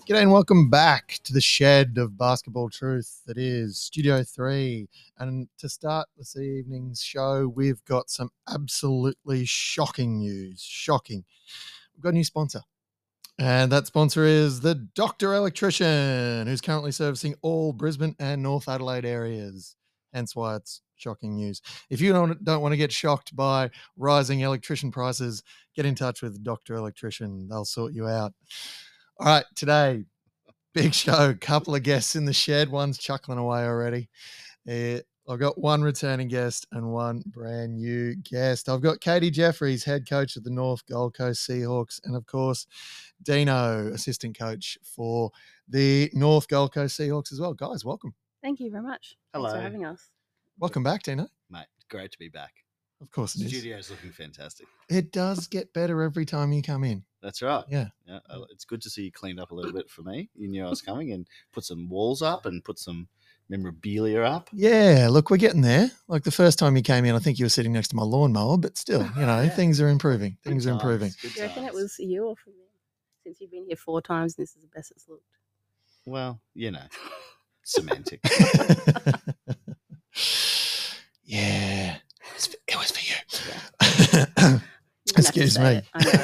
G'day and welcome back to the shed of basketball truth that is Studio 3. And to start this evening's show, we've got some absolutely shocking news. Shocking. We've got a new sponsor. And that sponsor is the Dr. Electrician, who's currently servicing all Brisbane and North Adelaide areas. Hence why it's shocking news. If you don't want to get shocked by rising electrician prices, get in touch with Dr. Electrician. They'll sort you out. All right, today, big show. Couple of guests in the shed. One's chuckling away already. I've got one returning guest and one brand new guest. I've got Katie Jeffries, head coach of the North Gold Coast Seahawks, and of course, Dino, assistant coach for the North Gold Coast Seahawks as well. Guys, welcome. Thank you very much. Hello. Thanks for having us. Welcome back, Dino. Mate, great to be back. Of course it is. Studio's looking fantastic. It does get better every time you come in. That's right. Yeah. It's good to see you cleaned up a little bit for me. You knew I was coming, and put some walls up and put some memorabilia up. Yeah, look, we're getting there. Like the first time you came in, I think you were sitting next to my lawnmower, but still, things are improving. Things are improving. Do you reckon it was you or for me? Since you've been here 4 times, this is the best it's looked. Well, semantic. Yeah, it was for you. Yeah. Excuse me.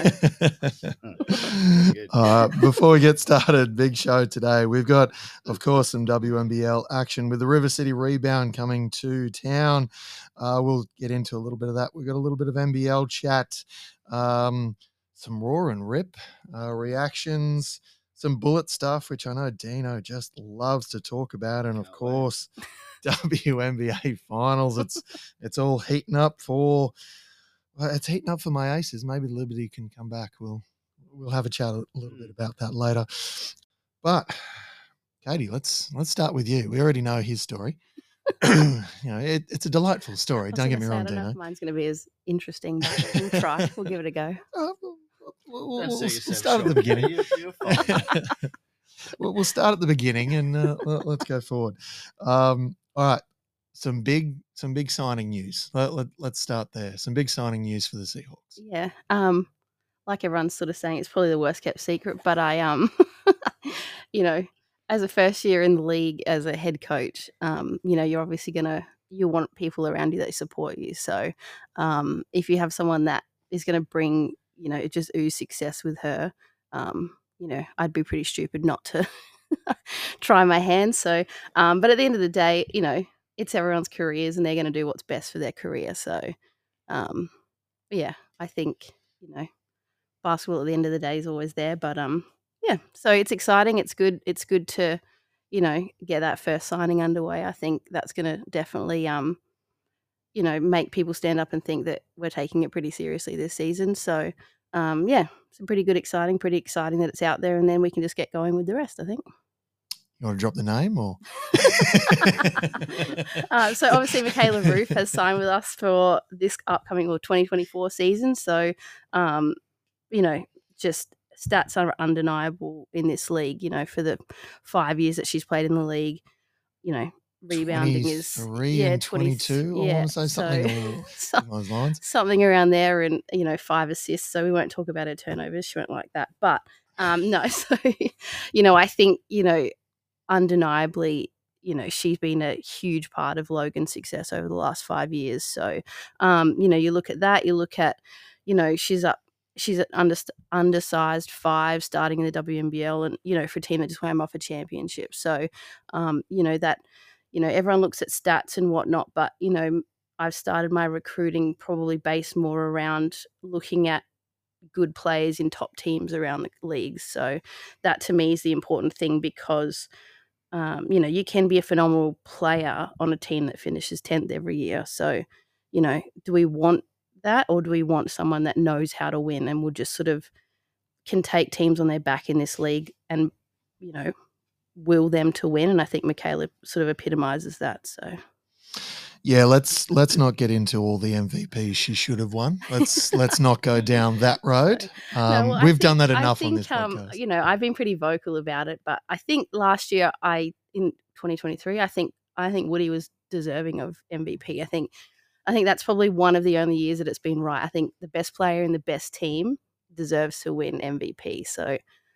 I Before we get started, big show today. We've got, of course, some WNBL action with the River City Rebound coming to town. We'll get into a little bit of that. We've got a little bit of NBL chat, some Raw and Rip reactions, some Bullet stuff, which I know Dino just loves to talk about, and of course, WNBA finals. It's all heating up for. It's heating up for my Aces. Maybe Liberty can come back. We'll have a chat a little bit about that later. But Katie, let's start with you. We already know his story. It's a delightful story. Don't get me wrong, Dino. Mine's going to be as interesting, but we'll try. We'll give it a go. We'll start at the beginning. You're fine. We'll start at the beginning and let's go forward. All right. Some big signing news. Let's start there. Some big signing news for the Seahawks. Yeah. Like everyone's sort of saying, it's probably the worst kept secret, but I as a first year in the league as a head coach, you're obviously you want people around you that support you. So if you have someone that is going to bring, just ooze success with her, I'd be pretty stupid not to try my hand. So, but at the end of the day, it's everyone's careers and they're going to do what's best for their career. So, I think, basketball at the end of the day is always there. But, so it's exciting. It's good. It's good to, get that first signing underway. I think that's going to definitely, make people stand up and think that we're taking it pretty seriously this season. So, it's pretty exciting that it's out there, and then we can just get going with the rest, I think. You want to drop the name or? So obviously Michaela Roof has signed with us for this upcoming 2024 season. So, just stats are undeniable in this league, for the 5 years that she's played in the league, rebounding is 22. I want to say something along those lines. Something around there, and 5 assists. So we won't talk about her turnovers. She won't like that. But no, so I think undeniably, she's been a huge part of Logan's success over the last 5 years. So, you look at that, you look at, she's at undersized 5 starting in the WNBL, and, for a team that just won off a championship. So, everyone looks at stats and whatnot, but, I've started my recruiting probably based more around looking at good players in top teams around the leagues. So that to me is the important thing, because you can be a phenomenal player on a team that finishes 10th every year. So, do we want that, or do we want someone that knows how to win and will just sort of can take teams on their back in this league and, will them to win? And I think Michaela sort of epitomizes that. So. Yeah, let's not get into all the MVPs she should have won. Let's not go down that road. We've done that enough on this podcast. I've been pretty vocal about it, but I think last year in 2023, I think Woody was deserving of MVP. I think that's probably one of the only years that it's been right. I think the best player in the best team deserves to win MVP. So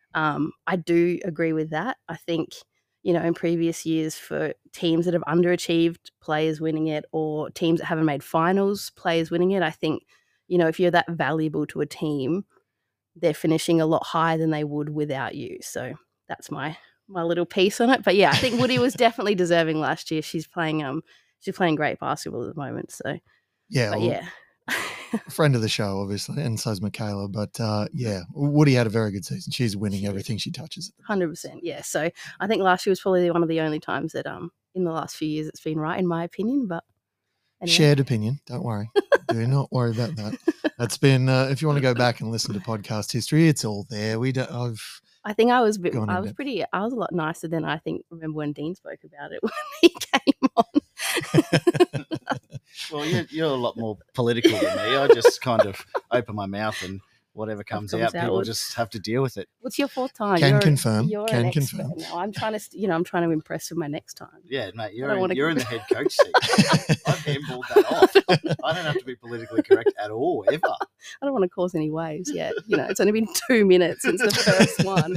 I do agree with that. I think, in previous years for teams that have underachieved, players winning it, or teams that haven't made finals, players winning it, I think, if you're that valuable to a team, they're finishing a lot higher than they would without you. So that's my little piece on it. But yeah, I think Woody was definitely deserving last year. She's playing great basketball at the moment. So Yeah, but well, yeah. friend of the show, obviously, and so's Michaela. But yeah, Woody had a very good season. She's winning everything she touches. 100%, yeah. So I think last year was probably one of the only times that in the last few years it's been right, in my opinion. But anyway. Shared opinion. Don't worry. Do not worry about that. That's been. If you want to go back and listen to podcast history, it's all there. I think I was a lot nicer than I remember when Dean spoke about it when he came on. Well, you're a lot more political than me. I just kind of open my mouth and whatever comes out, people just have to deal with it. What's your fourth time? Can confirm. You're an expert now. I'm trying to impress with my next time. Yeah, mate, you're in the head coach seat. I've handballed that off. I don't have to be politically correct at all, ever. I don't want to cause any waves yet. It's only been 2 minutes since the first one.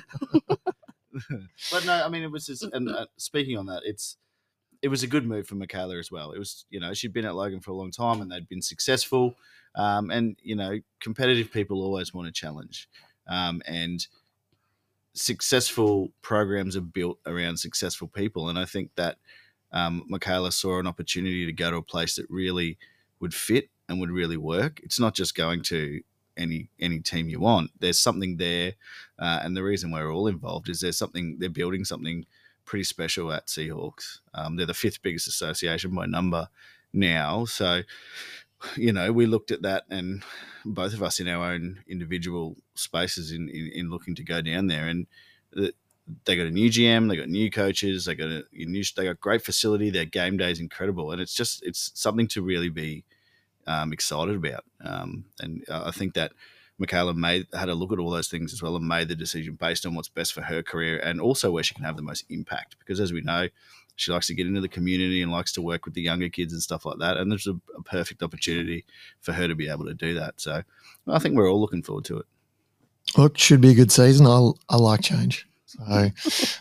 But no, I mean, it was just, and speaking on that, it was a good move for Michaela as well. It was, she'd been at Logan for a long time and they'd been successful. And, competitive people always want a challenge. And successful programs are built around successful people. And I think that Michaela saw an opportunity to go to a place that really would fit and would really work. It's not just going to any team you want. There's something there. And the reason we're all involved is they're building something pretty special at Seahawks. They're the 5th biggest association by number now. So, we looked at that, and both of us in our own individual spaces in looking to go down there, and they got a new GM, they got new coaches, they got great facility. Their game day is incredible, and it's something to really be excited about. And I think that Michaela had a look at all those things as well and made the decision based on what's best for her career and also where she can have the most impact. Because as we know, she likes to get into the community and likes to work with the younger kids and stuff like that. And there's a perfect opportunity for her to be able to do that. So I think we're all looking forward to it. Look, should be a good season. I like change. So,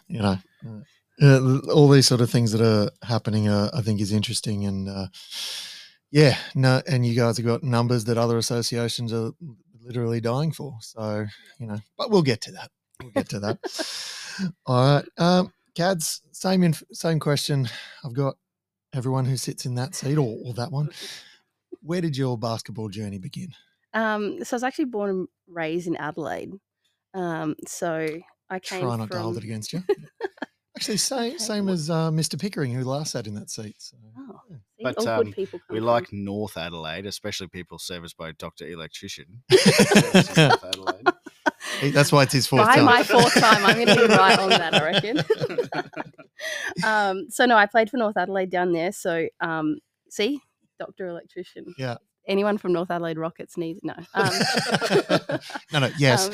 all these sort of things that are happening, I think is interesting. And and you guys have got numbers that other associations are literally dying for. So, but we'll get to that. All right. Cads, same question. I've got everyone who sits in that seat or that one. Where did your basketball journey begin? So I was actually born and raised in Adelaide. So I came Try not to hold it against you. Actually, same as Mr. Pickering, who last sat in that seat. So. Oh, but we like North Adelaide, especially people serviced by Dr. Electrician. North Adelaide. That's why it's his fourth time. time. My fourth time. I'm going to be right on that, I reckon. So, no, I played for North Adelaide down there. So, see, Dr. Electrician. Yeah. Anyone from North Adelaide Rockets needs no. Yes.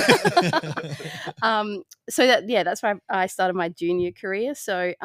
So that's where I started my junior career. So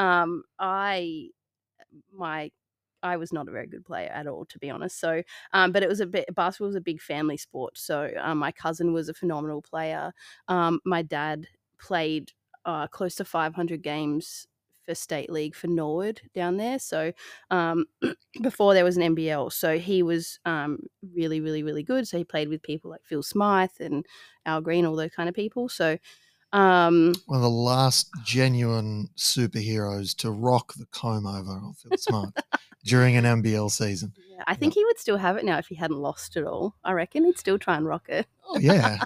I was not a very good player at all, to be honest. So, but basketball was a big family sport. So my cousin was a phenomenal player. My dad played close to 500 games for State League for Norwood down there. So before there was an NBL. So he was really, really, really good. So he played with people like Phil Smythe and Al Green, all those kind of people. So one of the last genuine superheroes to rock the comb over of Phil Smythe during an NBL season. Yeah, I think he would still have it now if he hadn't lost it all. I reckon he'd still try and rock it. Oh, yeah.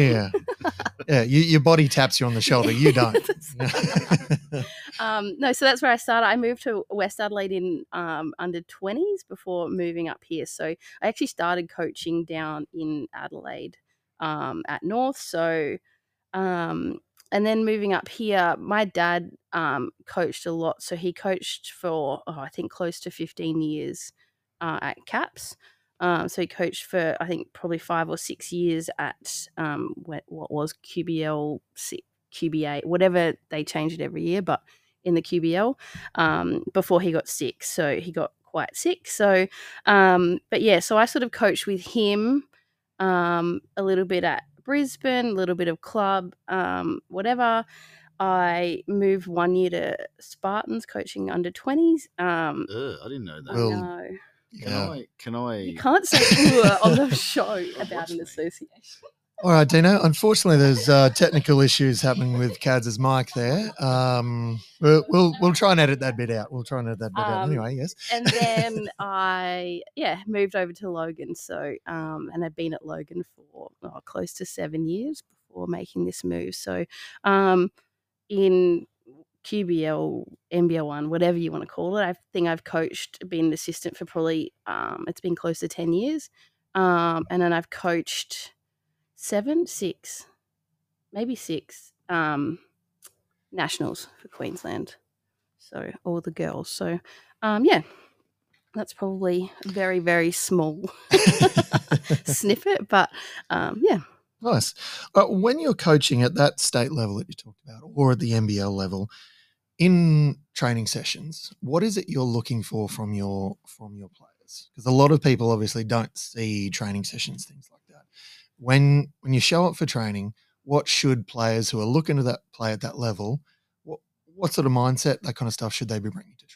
Your body taps you on the shoulder. You don't. No, so that's where I started. I moved to West Adelaide in under 20s before moving up here. So I actually started coaching down in Adelaide at North. So and then moving up here, my dad coached a lot. So he coached for, I think, close to 15 years at CAPS. So he coached for, I think, probably 5 or 6 years at what was QBL, QBA, whatever, they changed it every year, but in the QBL before he got sick. So he got quite sick. So, but yeah, so I sort of coached with him a little bit at Brisbane, a little bit of club, whatever. I moved 1 year to Spartans coaching under 20s. I didn't know that. I Well, know. Can I? You can't say on the show about an association. All right, Dino. Unfortunately, there's technical issues happening with Cads' mic there. We'll try and edit that bit out. Anyway, yes. And then I moved over to Logan. So and I'd been at Logan for close to 7 years before making this move. So in QBL, NBL1, whatever you want to call it, I think I've been an assistant for probably it's been close to 10 years. And then I've coached 6 nationals for Queensland. So all the girls. So that's probably a very, very small snippet, but yeah. Nice. When you're coaching at that state level that you talked about, or at the NBL level, in training sessions, what is it you're looking for from your players? Because a lot of people obviously don't see training sessions, things like that. When you show up for training, what should players who are looking to play at that level, what sort of mindset, that kind of stuff, should they be bringing to training?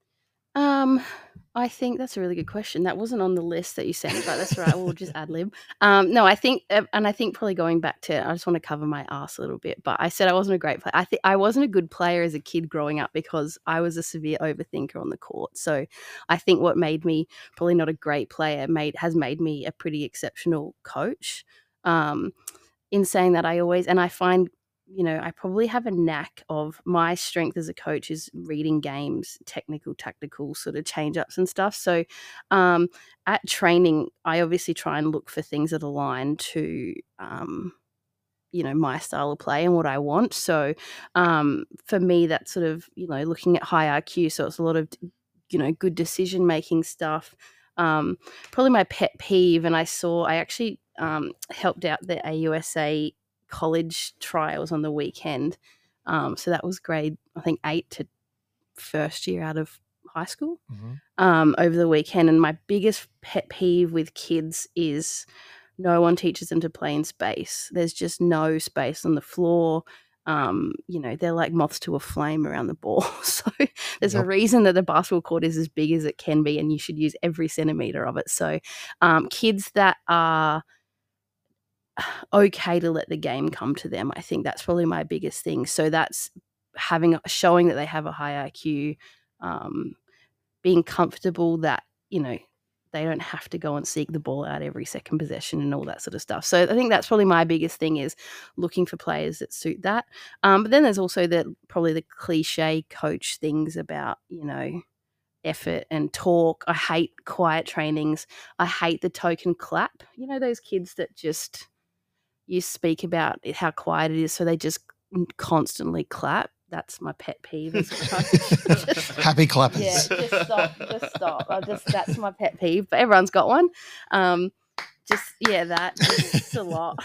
I think that's a really good question. That wasn't on the list that you sent, but that's right. We'll just ad lib. No, I think, and I think probably going back to, I just want to cover my ass a little bit, but I said I wasn't a great player. I think I wasn't a good player as a kid growing up because I was a severe overthinker on the court. So I think what made me probably not a great player has made me a pretty exceptional coach. In saying that, I find, I probably have a knack of, my strength as a coach is reading games, technical, tactical sort of change-ups and stuff. So at training, I obviously try and look for things that align to, my style of play and what I want. So for me, that's sort of, looking at high IQ. So it's a lot of, good decision-making stuff. Probably my pet peeve, and I actually helped out the AUSA college trials on the weekend. So that was grade, I think, 8 to first year out of high school, over the weekend. And my biggest pet peeve with kids is no one teaches them to play in space. There's just no space on the floor. They're like moths to a flame around the ball. So there's a reason that the basketball court is as big as it can be, and you should use every centimeter of it. So kids that are okay to let the game come to them, I think that's probably my biggest thing. So that's showing that they have a high IQ, being comfortable that, they don't have to go and seek the ball out every second possession and all that sort of stuff. So I think that's probably my biggest thing, is looking for players that suit that. But then there's also probably the cliche coach things about, effort and talk. I hate quiet trainings. I hate the token clap. Those kids that just, you speak about how quiet it is, so they just constantly clap. That's my pet peeve as a coach. Happy clappers. Yeah, just stop. That's my pet peeve, but everyone's got one. That's a lot.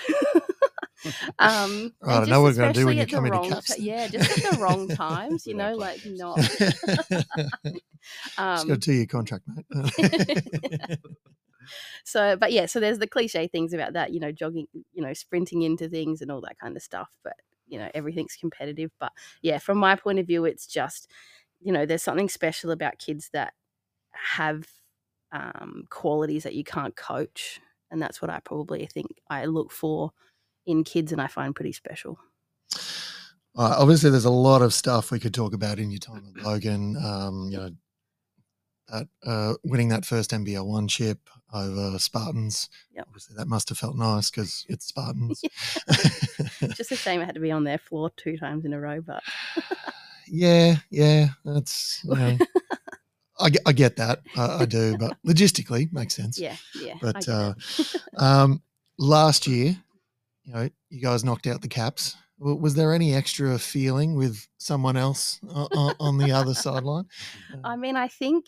I don't know what we're going to do when you come into caps. Just at the wrong times, like not. Just got a 2-year contract, mate. So there's the cliche things about that, jogging, sprinting into things and all that kind of stuff. But, everything's competitive. But yeah, from my point of view, it's just, there's something special about kids that have qualities that you can't coach. And that's what I think I look for in kids, and I find pretty special. Obviously, there's a lot of stuff we could talk about in your time with Logan. Winning that first NBL1 chip over Spartans. Yep. Obviously, that must have felt nice because it's Spartans. Just a shame I had to be on their floor 2 times in a row, but yeah, that's I get that, I do, but logistically makes sense. Yeah. But last year, you guys knocked out the Caps. Was there any extra feeling with someone else on the other sideline? I mean, I think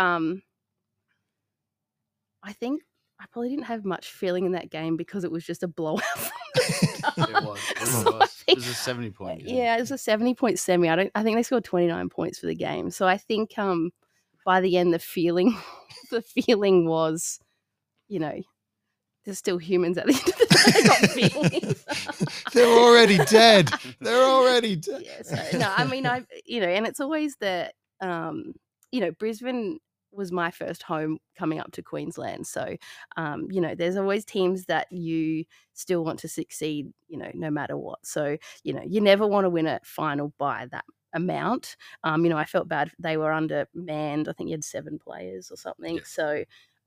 I probably didn't have much feeling in that game because it was just a blowout. It was. It was a 70-point game. Yeah, it was a 70-point semi. I think they scored 29 points for the game. So I think by the end, the feeling was, There's still humans at the end of the day. They got feelings. They're already dead. They're already dead. Yeah. So no, I mean, and it's always Brisbane was my first home coming up to Queensland. So, there's always teams that you still want to succeed, no matter what. So, you never want to win a final by that amount. I felt bad. They were undermanned. I think you had 7 players or something. Yeah. So,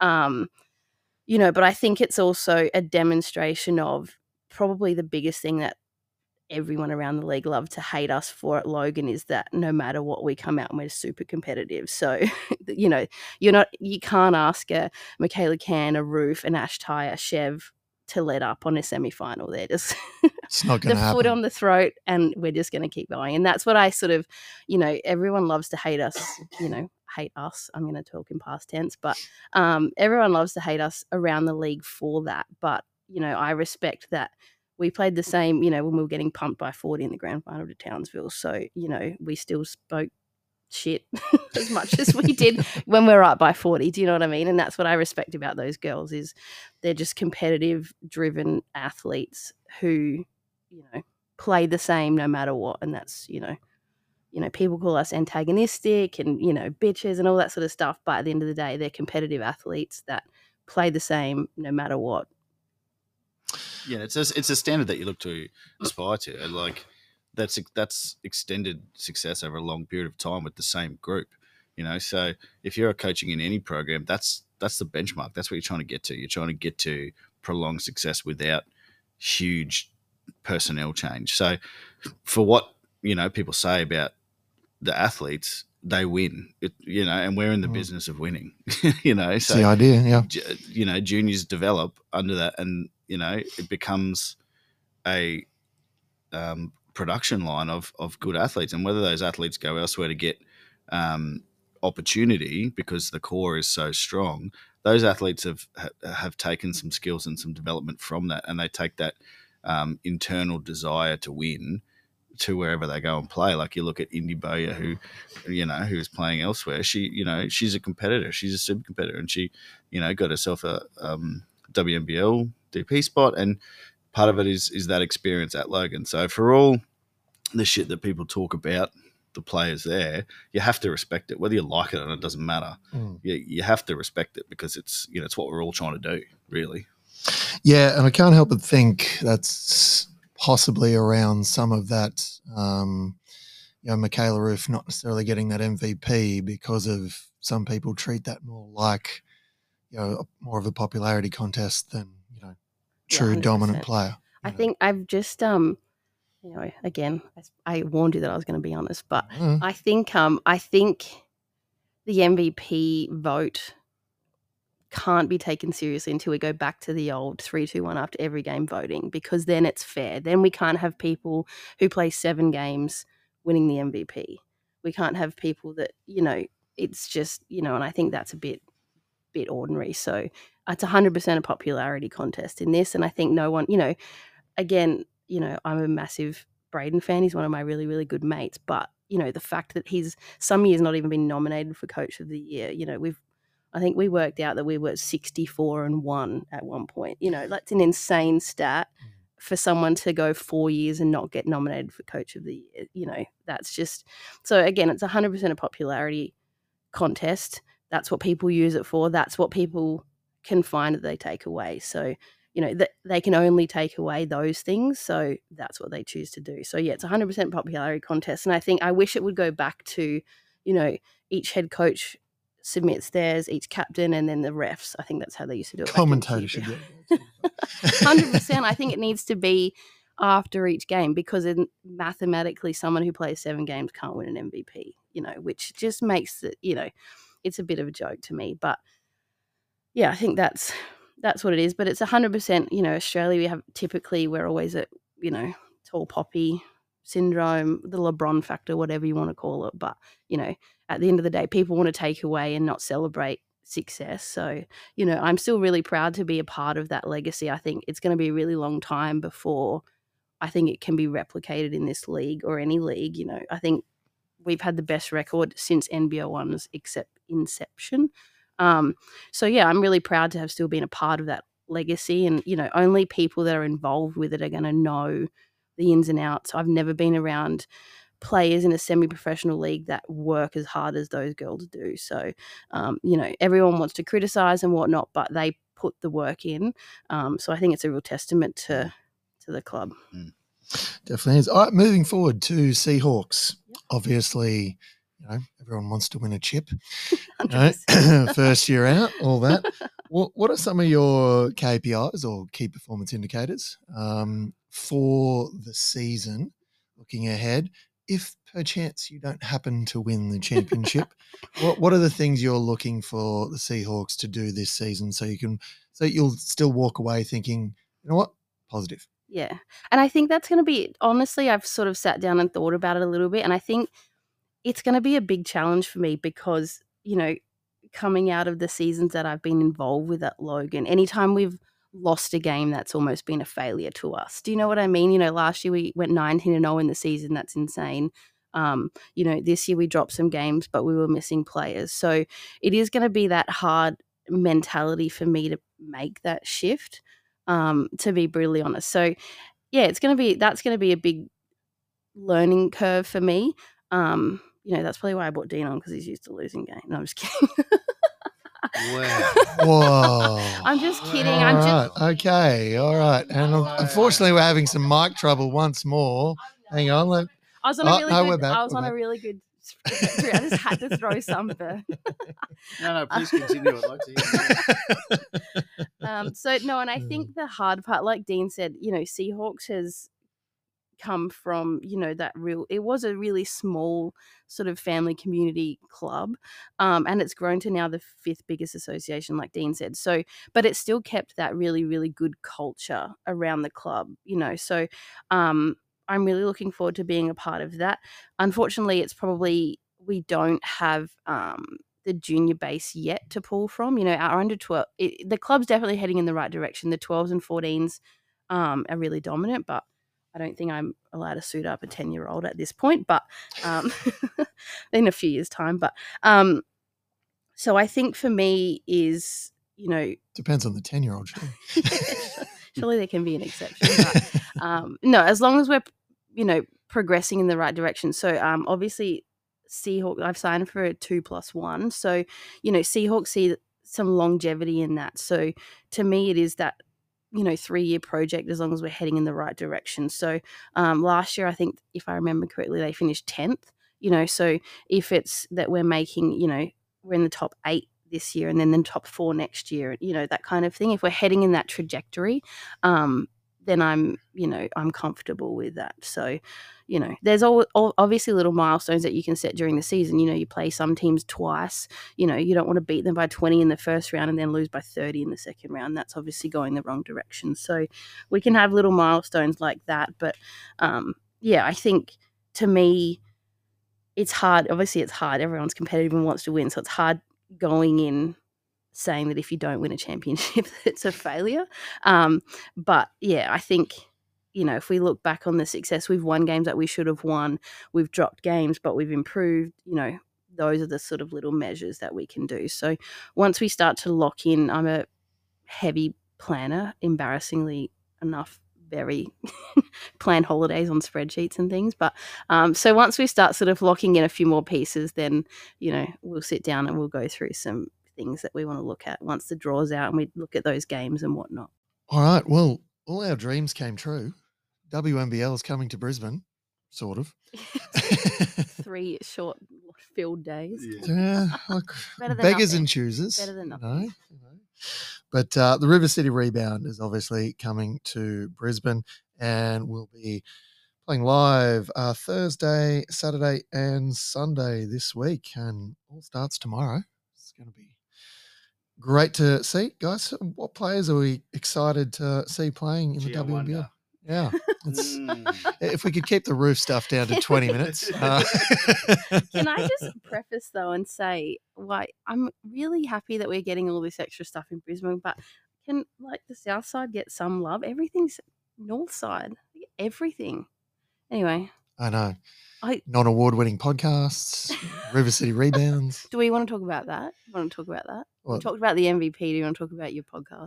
but I think it's also a demonstration of probably the biggest thing that everyone around the league love to hate us for at Logan is that no matter what, we come out and we're super competitive. So, you can't ask a Michaela Can, a Roof, an Ash Ty, a Chev to let up on a semi-final. They're just It's not going to happen. Foot on the throat, and we're just going to keep going. And that's what I sort of, everyone loves to hate us, hate us. I'm going to talk in past tense, but everyone loves to hate us around the league for that. But, I respect that. We played the same, when we were getting pumped by 40 in the grand final to Townsville. So, we still spoke shit as much as we did when we're up by 40. Do you know what I mean? And that's what I respect about those girls is they're just competitive, driven athletes who, play the same no matter what. And that's, people call us antagonistic and, bitches and all that sort of stuff. But at the end of the day, they're competitive athletes that play the same no matter what. Yeah, it's a standard that you look to aspire to, and like that's extended success over a long period of time with the same group. So if you're coaching in any program, that's the benchmark. That's what you're trying to get to. You're trying to get to prolonged success without huge personnel change. So for what people say about the athletes, they win. And we're in the business of winning. So it's the idea, yeah. Juniors develop under that, and it becomes a production line of good athletes. And whether those athletes go elsewhere to get opportunity because the core is so strong, those athletes have taken some skills and some development from that, and they take that internal desire to win to wherever they go and play. Like you look at Indy Boya, who's playing elsewhere. She's a competitor. She's a super competitor, and she, got herself a WNBL DP spot, and part of it is that experience at Logan. So for all the shit that people talk about the players there, you have to respect it, whether you like it or not. It doesn't matter. You have to respect it because it's it's what we're all trying to do, really. Yeah, and I can't help but think that's possibly around some of that. Michaela Roof not necessarily getting that MVP because of some people treat that more like more of a popularity contest than true 100%. dominant player. I think I've just again, I warned you that I was going to be honest, but I think the MVP vote can't be taken seriously until we go back to the old 3-2-1 after every game voting, because then it's fair. Then we can't have people who play 7 games winning the MVP. We can't have people that, it's just, and I think that's a bit ordinary. So it's 100% a popularity contest in this. And I think no one, again, I'm a massive Braden fan. He's one of my really, really good mates. But, the fact that he's some years not even been nominated for Coach of the Year, I think we worked out that we were 64-1 at one point. That's an insane stat for someone to go 4 years and not get nominated for Coach of the Year. That's just – so, again, it's 100% a popularity contest. That's what people use it for. That's what people can find that they take away. So, they can only take away those things. So that's what they choose to do. So, yeah, it's 100% popularity contest. And I wish it would go back to, each head coach – submits theirs, each captain, and then the refs. I think that's how they used to do it. Commentator should do it. 100%. I think it needs to be after each game, because mathematically someone who plays 7 games can't win an MVP, which just makes it, it's a bit of a joke to me. But yeah, I think that's what it is. But it's 100%, Australia, we're always at, tall poppy syndrome, the LeBron factor, whatever you want to call it. But, at the end of the day, people want to take away and not celebrate success. So, I'm still really proud to be a part of that legacy. I think it's going to be a really long time before I think it can be replicated in this league or any league. I think we've had the best record since NBL1's inception. So, yeah, I'm really proud to have still been a part of that legacy, and only people that are involved with it are going to know the ins and outs. I've never been around players in a semi-professional league that work as hard as those girls do. So, everyone wants to criticize and whatnot, but they put the work in. So I think it's a real testament to the club. Definitely is. All right, moving forward to Seahawks. Obviously, everyone wants to win a chip. First year out, all that. What are some of your KPIs or key performance indicators for the season looking ahead? If perchance you don't happen to win the championship, what are the things you're looking for the Seahawks to do this season so you'll still walk away thinking, you know what, positive? Yeah. And I think that's going to be, honestly, I've sort of sat down and thought about it a little bit, and I think it's going to be a big challenge for me because, coming out of the seasons that I've been involved with at Logan, anytime we've lost a game, that's almost been a failure to us. Do you know what I mean? Last year we went 19-0 in the season. That's insane. This year we dropped some games, but we were missing players. So it is going to be that hard mentality for me to make that shift, to be brutally honest. So yeah, that's going to be a big learning curve for me. That's probably why I brought Dean on, because he's used to losing games. No, I'm just kidding. Wow. Whoa. I'm just kidding. Okay. All right. And unfortunately, we're having some mic trouble once more. Hang on. I was on a really good trajectory. I just had to throw some first. No, please continue. I'd like to hear. And I think the hard part, like Dean said, Seahawks has come from, it was a really small sort of family community club, and it's grown to now the 5th biggest association, like Dean said. So, but it still kept that really, really good culture around the club, so I'm really looking forward to being a part of that. Unfortunately, it's probably, we don't have the junior base yet to pull from. Our under 12, the club's definitely heading in the right direction. The 12s and 14s are really dominant, but I don't think I'm allowed to suit up a 10-year-old at this point, but in a few years' time. But so I think for me is, depends on the 10-year-old. Surely there can be an exception. But, no, as long as we're, progressing in the right direction. So obviously Seahawks, I've signed for a 2+1. So, Seahawks see some longevity in that. So to me, it is that, 3-year project, as long as we're heading in the right direction. So last year, I think, if I remember correctly, they finished 10th, so if it's that we're making, we're in the top 8 this year and then the top 4 next year, that kind of thing. If we're heading in that trajectory, then I'm comfortable with that. So, there's obviously little milestones that you can set during the season. You play some teams twice. You don't want to beat them by 20 in the first round and then lose by 30 in the second round. That's obviously going the wrong direction. So we can have little milestones like that. But, I think, to me, it's hard. Obviously, it's hard. Everyone's competitive and wants to win. So it's hard going in saying that if you don't win a championship, it's a failure. But yeah, I think, if we look back on the success, we've won games that we should have won. We've dropped games, but we've improved. Those are the sort of little measures that we can do. So once we start to lock in, I'm a heavy planner, embarrassingly enough, very plan holidays on spreadsheets and things. But so once we start sort of locking in a few more pieces, then, we'll sit down and we'll go through some things that we want to look at once the draw's out and we look at those games and whatnot. All right. Well, all our dreams came true. WNBL is coming to Brisbane, sort of. 3 short field days. Yeah, beggars nothing. and choosers. Better than nothing. But the River City Rebound is obviously coming to Brisbane and will be playing live Thursday, Saturday and Sunday this week, and all starts tomorrow. It's going to be great to see. Guys, what players are we excited to see playing in the WNBL? Wonder. Yeah. If we could keep the roof stuff down to 20 minutes. Can I just preface, though, and say, I'm really happy that we're getting all this extra stuff in Brisbane, but can, the South Side get some love? Everything's North Side. Everything. Anyway. I know. Non-award-winning podcasts, River City Rebounds. Do we want to talk about that? We talked about the MVP. Do you want to talk about your podcast?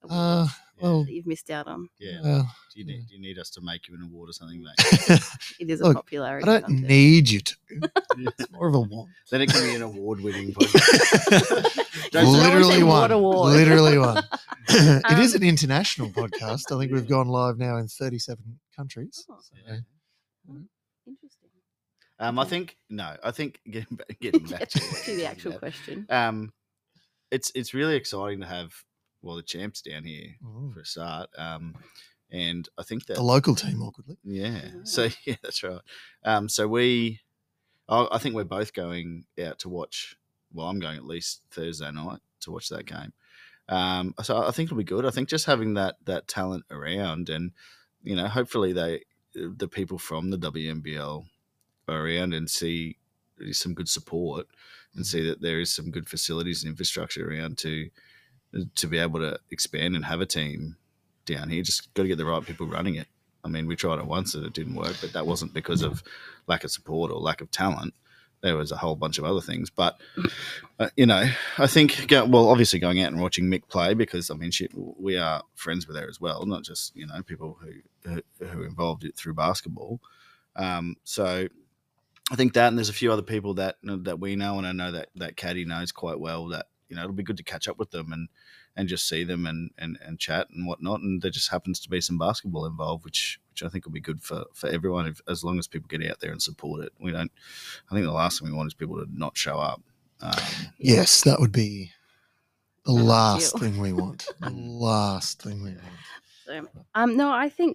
award Well, that you've missed out on? Yeah. well, Do you need us to make you an award or something, mate? It is a look, I popularity don't contest. need you to. It's more of a want. Then it can be an award-winning podcast. Don't say- Literally say one. what award. Literally one. It is an international podcast. I think we've gone live now in 37 countries. Oh. So, Yeah. Interesting. I think getting back to the actual question. It's really exciting to have the champs down here Ooh. for a start. And I think that the local team, awkwardly. yeah. Oh. So yeah, that's right. So I think we're both going out to watch. Well, I'm going at least Thursday night to watch that game. So I think it'll be good. I think just having that talent around, and hopefully the people from the WNBL are around and see some good support and see that there is some good facilities and infrastructure around to be able to expand and have a team down here. Just got to get the right people running it. I mean, we tried it once and it didn't work, but that wasn't because of lack of support or lack of talent. There was a whole bunch of other things. But, I think, obviously going out and watching Mick play, because, I mean, we are friends with her as well, not just, people who are involved through basketball. So I think that, and there's a few other people that we know, and I know that Caddy knows quite well, that, it'll be good to catch up with them and just see them and chat and whatnot. And there just happens to be some basketball involved, which I think will be good for everyone, as long as people get out there and support it. I think the last thing we want is people to not show up. Yes, that would be the Not last ideal. thing we want. The last thing we want. So, no, I think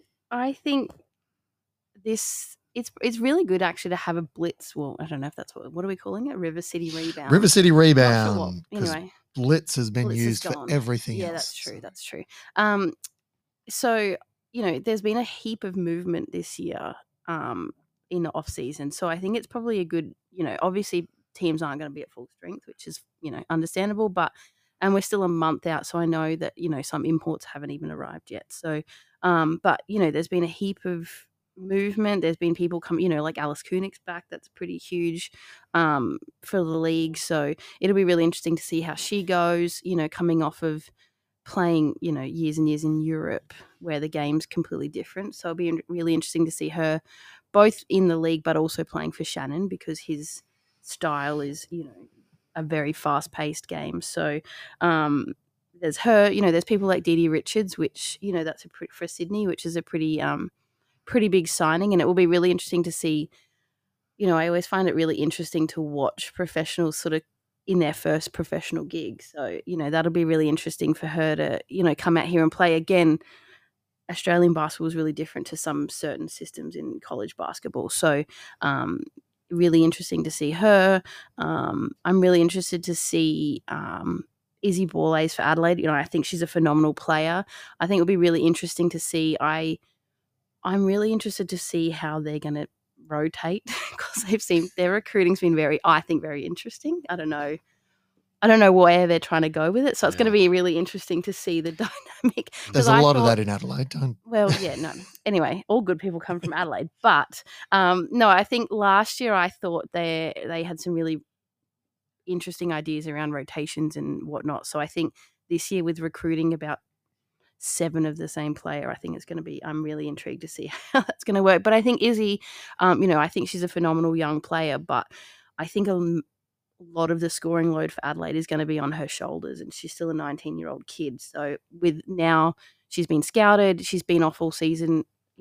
this it's really good actually to have a blitz. Well, I don't know if that's what are we calling it? River City Rebound. River City I'm not sure what. Rebound. 'Cause Anyway, Blitz has been Blitz is used for gone. everything Yeah, else. that's true. That's true. So there's been a heap of movement this year in the off season. So I think it's probably a good. Obviously teams aren't going to be at full strength, which is understandable. And we're still a month out, so I know that some imports haven't even arrived yet. So, but there's been a heap of movement. There's been people come, like Alice Kunig's back. That's pretty huge for the league. So it'll be really interesting to see how she goes. Coming off of playing, years and years in Europe where the game's completely different. So it'll be really interesting to see her both in the league, but also playing for Shannon, because his style is, a very fast-paced game. So there's her, there's people like Didi Richards, which, that's for Sydney, which is a pretty big signing. And it will be really interesting to see, I always find it really interesting to watch professionals sort of in their first professional gig. So, that'll be really interesting for her to, come out here and play. Again, Australian basketball is really different to some certain systems in college basketball. So, really interesting to see her. I'm really interested to see Izzy Borlase for Adelaide. I think she's a phenomenal player. I think it'll be really interesting to see. I'm really interested to see how they're going to rotate, because their recruiting's been very interesting. I don't know where they're trying to go with it. So it's going to be really interesting to see the dynamic. There's a lot of that in Adelaide. Well, yeah, no. Anyway, all good people come from Adelaide. But no, I think last year I thought they had some really interesting ideas around rotations and whatnot. So I think this year with recruiting about 7 of the same player, I think it's going to be, I'm really intrigued to see how that's going to work. But I think Izzy, I think she's a phenomenal young player, but I think a lot of the scoring load for Adelaide is going to be on her shoulders, and she's still a 19-year-old kid. So with now she's been scouted, she's been off all season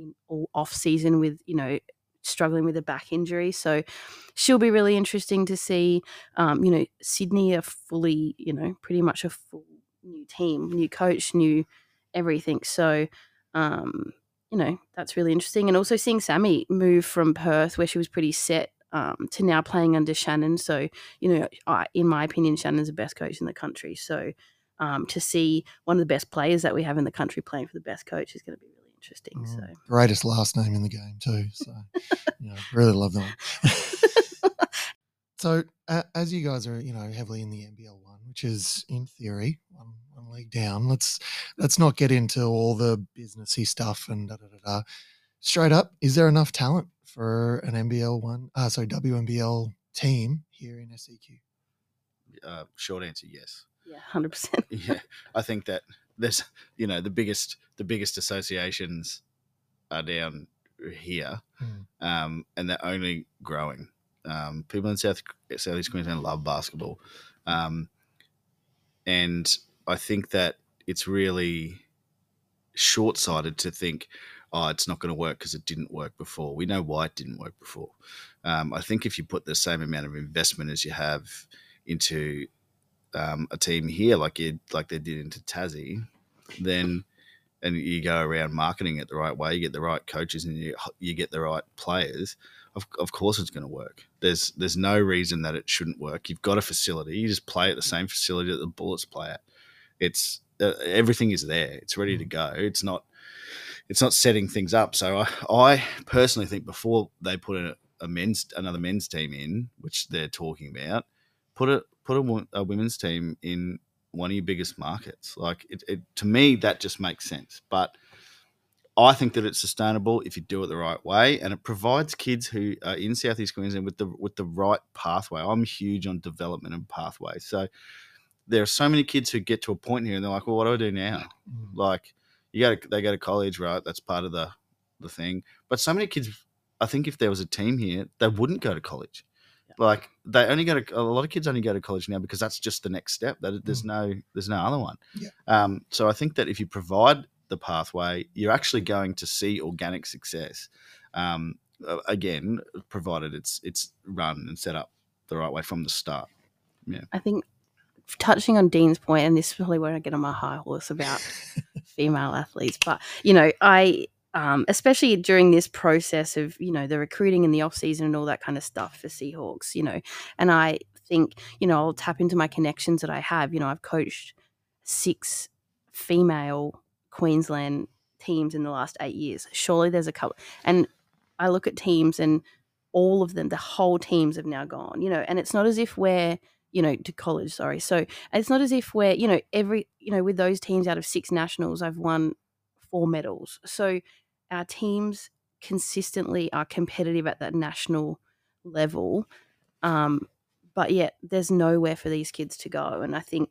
with, struggling with a back injury. So she'll be really interesting to see. Sydney are fully, pretty much a full new team, new coach, new everything. So, that's really interesting. And also seeing Sammy move from Perth, where she was pretty set, to now playing under Shannon. So, in my opinion, Shannon's the best coach in the country. So, to see one of the best players that we have in the country playing for the best coach is going to be really interesting. So Greatest last name in the game too. So, really love that one. So, as you guys are, heavily in the NBL one, which is in theory one league down, let's not get into all the businessy stuff and da. Straight up, is there enough talent for an WNBL team here in SEQ? Short answer, yes. Yeah, 100%. Yeah, I think that there's the biggest associations are down here, and they're only growing. People in Southeast Queensland love basketball, and I think that it's really short-sighted to think, oh, it's not going to work because it didn't work before. We know why it didn't work before. I think if you put the same amount of investment as you have into a team here, like they did into Tassie, then and you go around marketing it the right way, you get the right coaches and you get the right players, of course it's going to work. There's no reason that it shouldn't work. You've got a facility. You just play at the same facility that the Bullets play at. It's everything is there. It's ready to go. It's not setting things up. So I personally think before they put another men's team in, which they're talking about, put a women's team in one of your biggest markets. Like it to me, that just makes sense. But I think that it's sustainable if you do it the right way, and it provides kids who are in Southeast Queensland with the right pathway. I'm huge on development and pathways. So there are so many kids who get to a point here and they're like, well, what do I do now? Like they go to college, right? That's part of the thing. But so many kids, I think if there was a team here, they wouldn't go to college. Like a lot of kids only go to college now because that's just the next step. There's no other one. Yeah. So I think that if you provide the pathway, you're actually going to see organic success. Again, provided it's run and set up the right way from the start. Yeah. I think touching on Dean's point, and this is probably where I get on my high horse about female athletes, but I especially during this process of the recruiting in the off season and all that kind of stuff for Seahawks, and I think I'll tap into my connections that I have. I've coached 6 female Queensland teams in the last 8 years. Surely there's a couple, and I look at teams and all of them, the whole teams have now gone. And it's not as if we're to college, sorry. So it's not as if we're, every, with those teams out of 6 nationals, I've won 4 medals. So our teams consistently are competitive at that national level. But yet there's nowhere for these kids to go. And I think,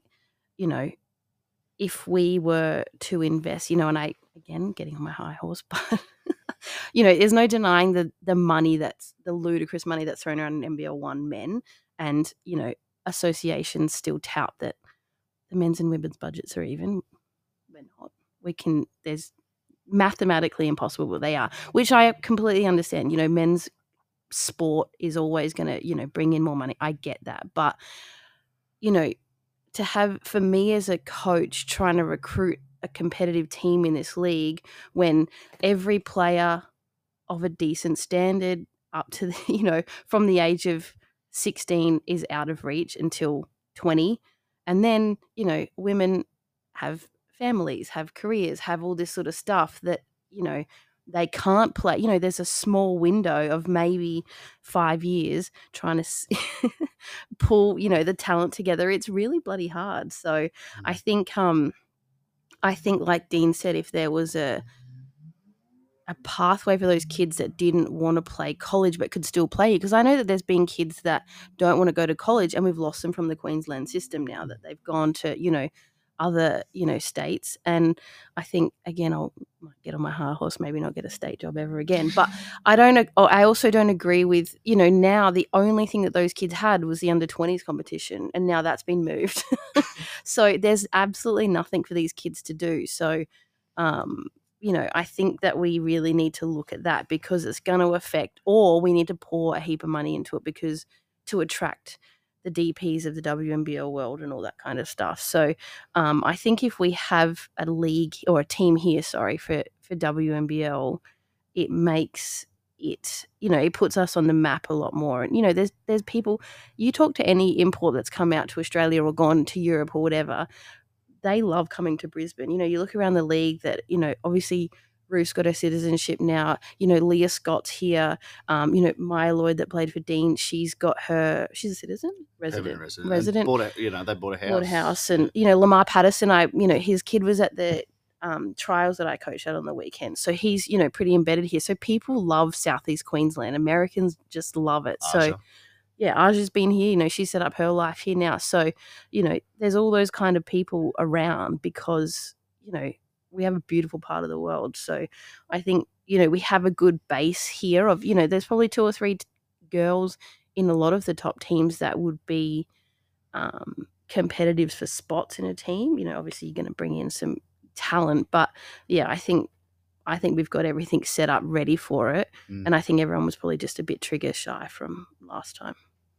if we were to invest, and I, again, getting on my high horse, but, there's no denying the money that's the ludicrous money that's thrown around in NBL 1 men. And, associations still tout that the men's and women's budgets are even. We're not. There's mathematically impossible, but they are, which I completely understand. Men's sport is always going to, bring in more money. I get that. But, to have, for me as a coach trying to recruit a competitive team in this league when every player of a decent standard up to, from the age of 16 is out of reach until 20. And then, women have families, have careers, have all this sort of stuff that, they can't play. There's a small window of maybe 5 years trying to pull, the talent together. It's really bloody hard. So I think like Dean said, if there was a pathway for those kids that didn't want to play college but could still play, because I know that there's been kids that don't want to go to college and we've lost them from the Queensland system now that they've gone to, other, states. And I think, again, I might get on my high horse, maybe not get a state job ever again. But I also don't agree with, now the only thing that those kids had was the under-20s competition, and now that's been moved. So there's absolutely nothing for these kids to do. So, I think that we really need to look at that, because it's going to affect, or we need to pour a heap of money into it because to attract the DPs of the WNBL world and all that kind of stuff. So I think if we have a league or a team here, for WNBL, it makes it, it puts us on the map a lot more. And, there's people, you talk to any import that's come out to Australia or gone to Europe or whatever, they love coming to Brisbane. You look around the league that, obviously Ruth's got her citizenship now. Leah Scott's here. Maya Lloyd that played for Dean, she's a citizen? Resident. They bought a house. And, Lamar Patterson, his kid was at the trials that I coached at on the weekend. So he's, pretty embedded here. So people love Southeast Queensland. Americans just love it. Aja. So, yeah, Aja's been here. She set up her life here now. So, there's all those kind of people around because, we have a beautiful part of the world. So I think, we have a good base here of, there's probably 2 or 3 girls in a lot of the top teams that would be competitive for spots in a team. Obviously you're going to bring in some talent, but yeah, I think we've got everything set up ready for it. And I think everyone was probably just a bit trigger shy from last time.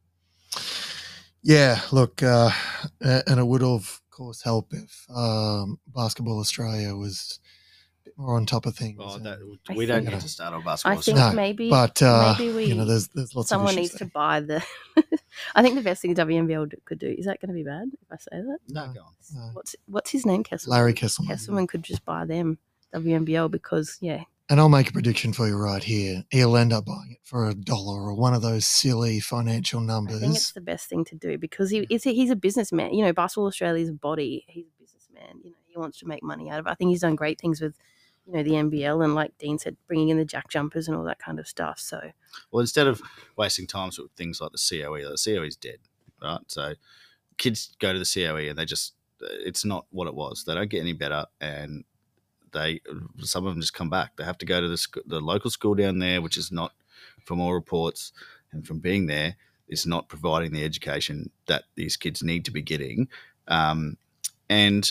Yeah, look, and it would of course help if Basketball Australia was a bit more on top of things. Oh, we don't get to start on Basketball I think Australia. maybe we, there's lots someone of issues needs there. to buy the. I think the best thing WNBL could do, is that going to be bad if I say that? No, go on. No. What's his name? Kesselman. Larry Kesselman. Kesselman could just buy them WNBL because And I'll make a prediction for you right here. He'll end up buying it for $1 or one of those silly financial numbers. I think it's the best thing to do because he's a businessman. Basketball Australia's body. He's a businessman. He wants to make money out of it. I think he's done great things with, the NBL and, like Dean said, bringing in the jack jumpers and all that kind of stuff. So, well, instead of wasting time with things like the COE is dead, right? So kids go to the COE and it's not what it was. They don't get any better, and some of them just come back. They have to go to the local school down there, which is not, from all reports and from being there, is not providing the education that these kids need to be getting. And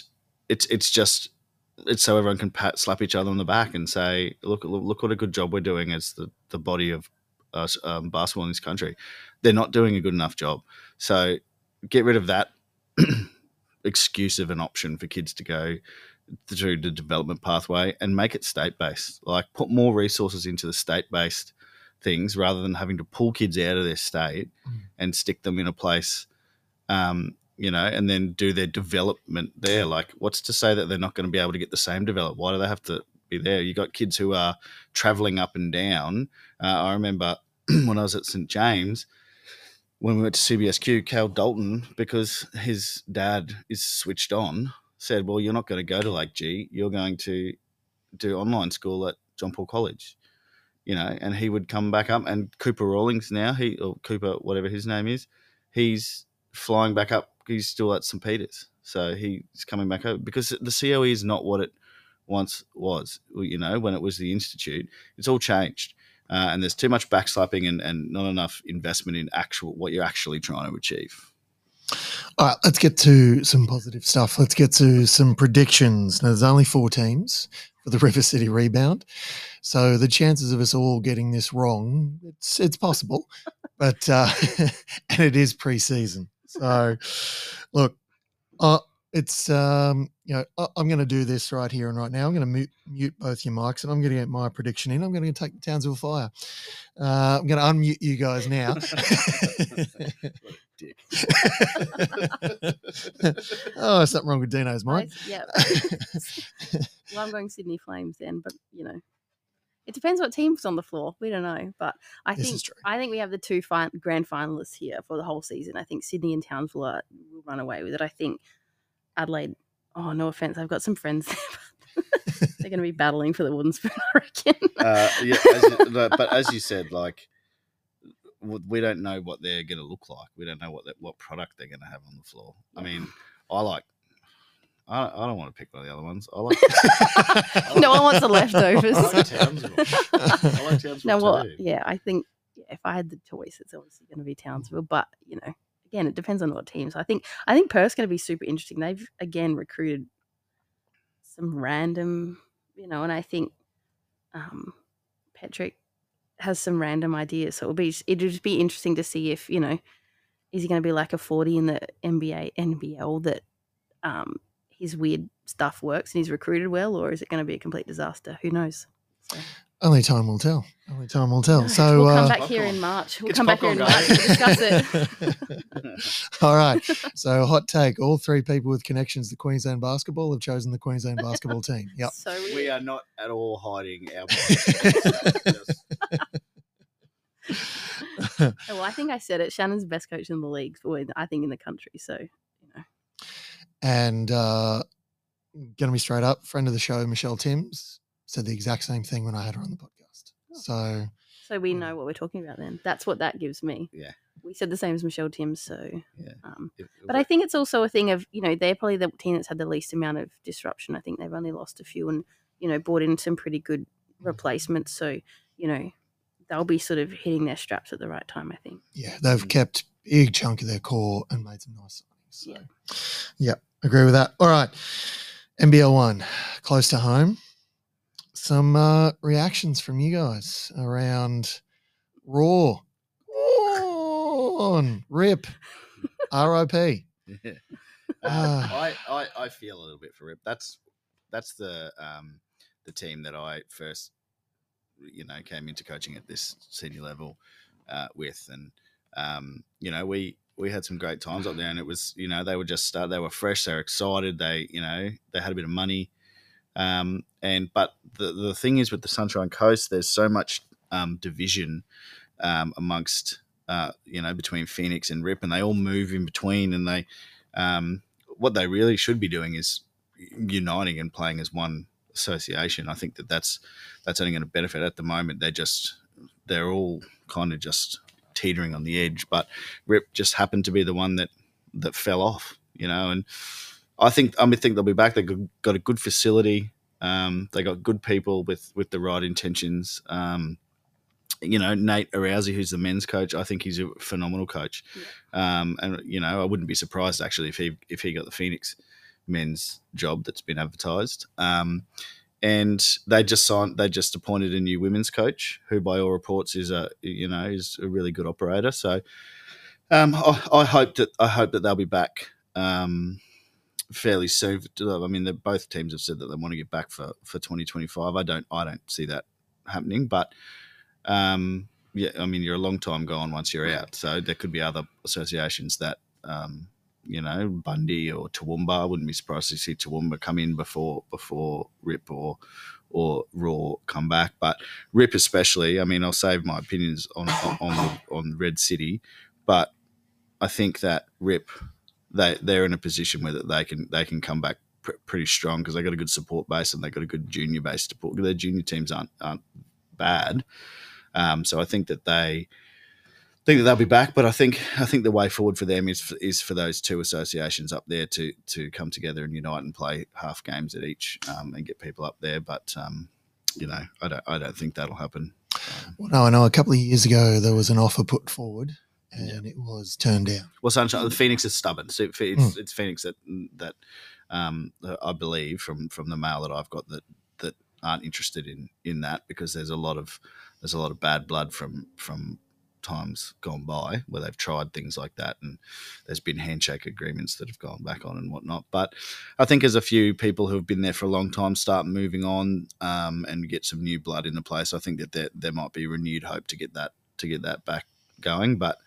it's so everyone can slap each other on the back and say, look what a good job we're doing as the body of basketball in this country. They're not doing a good enough job. So get rid of that excuse of an option for kids to go through the development pathway and make it state-based. Like, put more resources into the state-based things rather than having to pull kids out of their state and stick them in a place, and then do their development there. Like, what's to say that they're not going to be able to get the same development? Why do they have to be there? You got kids who are travelling up and down. I remember when I was at St. James, when we went to CBSQ, Cal Dalton, because his dad is switched on, said, well, you're not going to go to Lake G, you're going to do online school at John Paul College, and he would come back up. And Cooper Rawlings now, or Cooper, whatever his name is, he's flying back up. He's still at St. Peter's. So he's coming back over because the COE is not what it once was, when it was the Institute. It's all changed. And there's too much backslapping and not enough investment in what you're actually trying to achieve. All right, let's get to some positive stuff. Let's get to some predictions. Now, there's only 4 teams for the River City Rebound, so the chances of us all getting this wrong, it's possible, but and it is pre-season. So, look, it's I'm going to do this right here and right now. I'm going to mute both your mics, and I'm going to get my prediction in. I'm going to take the Townsville Fire. I'm going to unmute you guys now. Dick. Oh, there's something wrong with Dino's mic. Yeah. Well, I'm going Sydney Flames then, but it depends what team's on the floor. We don't know, but I think we have the 2 grand finalists here for the whole season. I think Sydney and Townsville will run away with it. I think Adelaide. Oh, no offense, I've got some friends there. They're going to be battling for the wooden spoon, I reckon. But as you said, like, we don't know what they're going to look like. We don't know what product they're going to have on the floor. I mean, I don't want to pick one of the other ones. No one wants the leftovers. I like Townsville. No, too. yeah, I think if I had the choice, it's obviously going to be Townsville. But again, it depends on what teams. I think Perth's going to be super interesting. They've again recruited some random, and I think Patrick has some random ideas. So it'll just be interesting to see if, is he going to be like a 40 in the NBL that his weird stuff works and he's recruited well, or is it going to be a complete disaster? Who knows? So. Only time will tell. So we'll come back here in March. We'll come back here in March to discuss it. All right. So hot take. All 3 people with connections to Queensland basketball have chosen the Queensland basketball team. Yep. So we are not at all hiding our Well, I think I said it. Shannon's the best coach in the league, I think in the country. So, And going to be straight up, friend of the show, Michelle Timms, said the exact same thing when I had her on the podcast. So we know what we're talking about then. That's what that gives me. Yeah. we said the same as Michelle Timms. So, Yeah. but I think it's also a thing of, they're probably the team that's had the least amount of disruption. I think they've only lost a few and, brought in some pretty good replacements. So, they'll be sort of hitting their straps at the right time, I think. Yeah, they've kept big chunk of their core and made some nice signings. So, yeah, agree with that. All right, NBL 1, close to home. Some reactions from you guys around Raw. On Rip. R.I.P. Yeah. I feel a little bit for Rip. That's the team that I first came into coaching at this senior level with, and we had some great times up there, and it was they were just they were fresh, they were excited, they had a bit of money, but the thing is with the Sunshine Coast, there's so much division amongst between Phoenix and Rip, and they all move in between, and they what they really should be doing is uniting and playing as one association. I think that's only going to benefit. At the moment, they're all kind of just teetering on the edge, but Rip just happened to be the one that fell off, and I think they'll be back. They've got a good facility. They got good people with the right intentions. Nate Arousey, who's the men's coach, I think he's a phenomenal coach. Yeah. And I wouldn't be surprised actually if he got the Phoenix men's job that's been advertised. And they just appointed a new women's coach, who by all reports is a really good operator. So I hope that they'll be back fairly soon. I mean, both teams have said that they want to get back for 2025. I don't see that happening, but yeah, I mean, you're a long time gone once you're out, so there could be other associations that Bundy or Toowoomba. I wouldn't be surprised to see Toowoomba come in before Rip or Raw come back. But Rip especially, I mean, I'll save my opinions on Red City, but I think that Rip, they're in a position where they can come back pretty strong because they got a good support base and they got a good junior base support. Their junior teams aren't bad, so I think that they'll be back, but I think the way forward for them is for those two associations up there to come together and unite and play half games at each and get people up there. But I don't think that'll happen. Well, no, I know a couple of years ago there was an offer put forward and it was turned down. Well, Sunshine, Phoenix is stubborn. So it's Phoenix that I believe from the mail that I've got that aren't interested in that, because there's a lot of bad blood from times gone by where they've tried things like that, and there's been handshake agreements that have gone back on and whatnot. But I think as a few people who have been there for a long time start moving on and get some new blood in the place, I think that there might be renewed hope to get that back going. But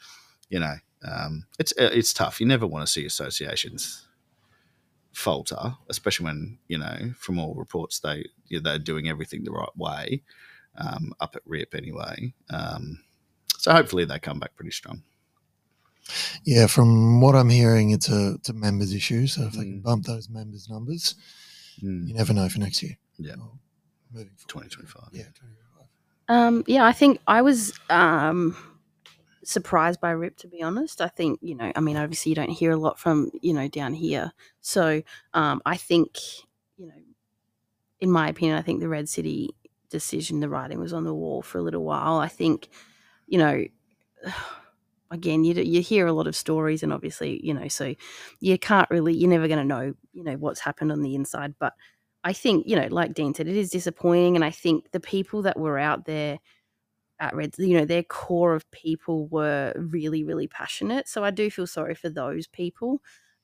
it's tough. You never want to see associations falter, especially when from all reports they're doing everything the right way up at Rip anyway. So hopefully they come back pretty strong. Yeah, from what I'm hearing, it's a members issue. So if they can bump those members numbers, you never know for next year. Yeah, moving forward. 2025. Yeah, 2025. Yeah, I think I was surprised by Rip, to be honest. I think obviously you don't hear a lot from down here. So I think in my opinion, I think the Red City decision, the writing was on the wall for a little while. I think. Again, you hear a lot of stories, and obviously, so you can't really, you're never going to know, what's happened on the inside. But I think, like Dean said, it is disappointing. And I think the people that were out there at Reds, their core of people were really, really passionate. So I do feel sorry for those people.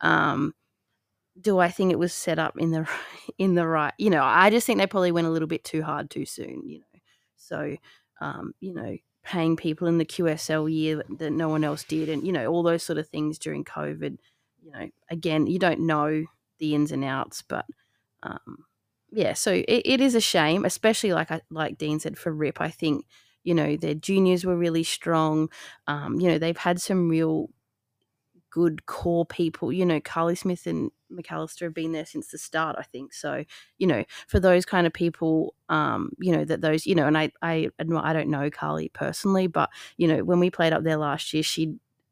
Do I think it was set up in the right, I just think they probably went a little bit too hard too soon, So, paying people in the QSL year that no one else did, and all those sort of things during COVID. Again, you don't know the ins and outs, but so it is a shame, especially like Dean said for Rip. I think their juniors were really strong. They've had some real good core people. Carly Smith and McAllister have been there since the start, I think. So, for those kind of people, that those, and I don't know Carly personally, but, when we played up there last year, she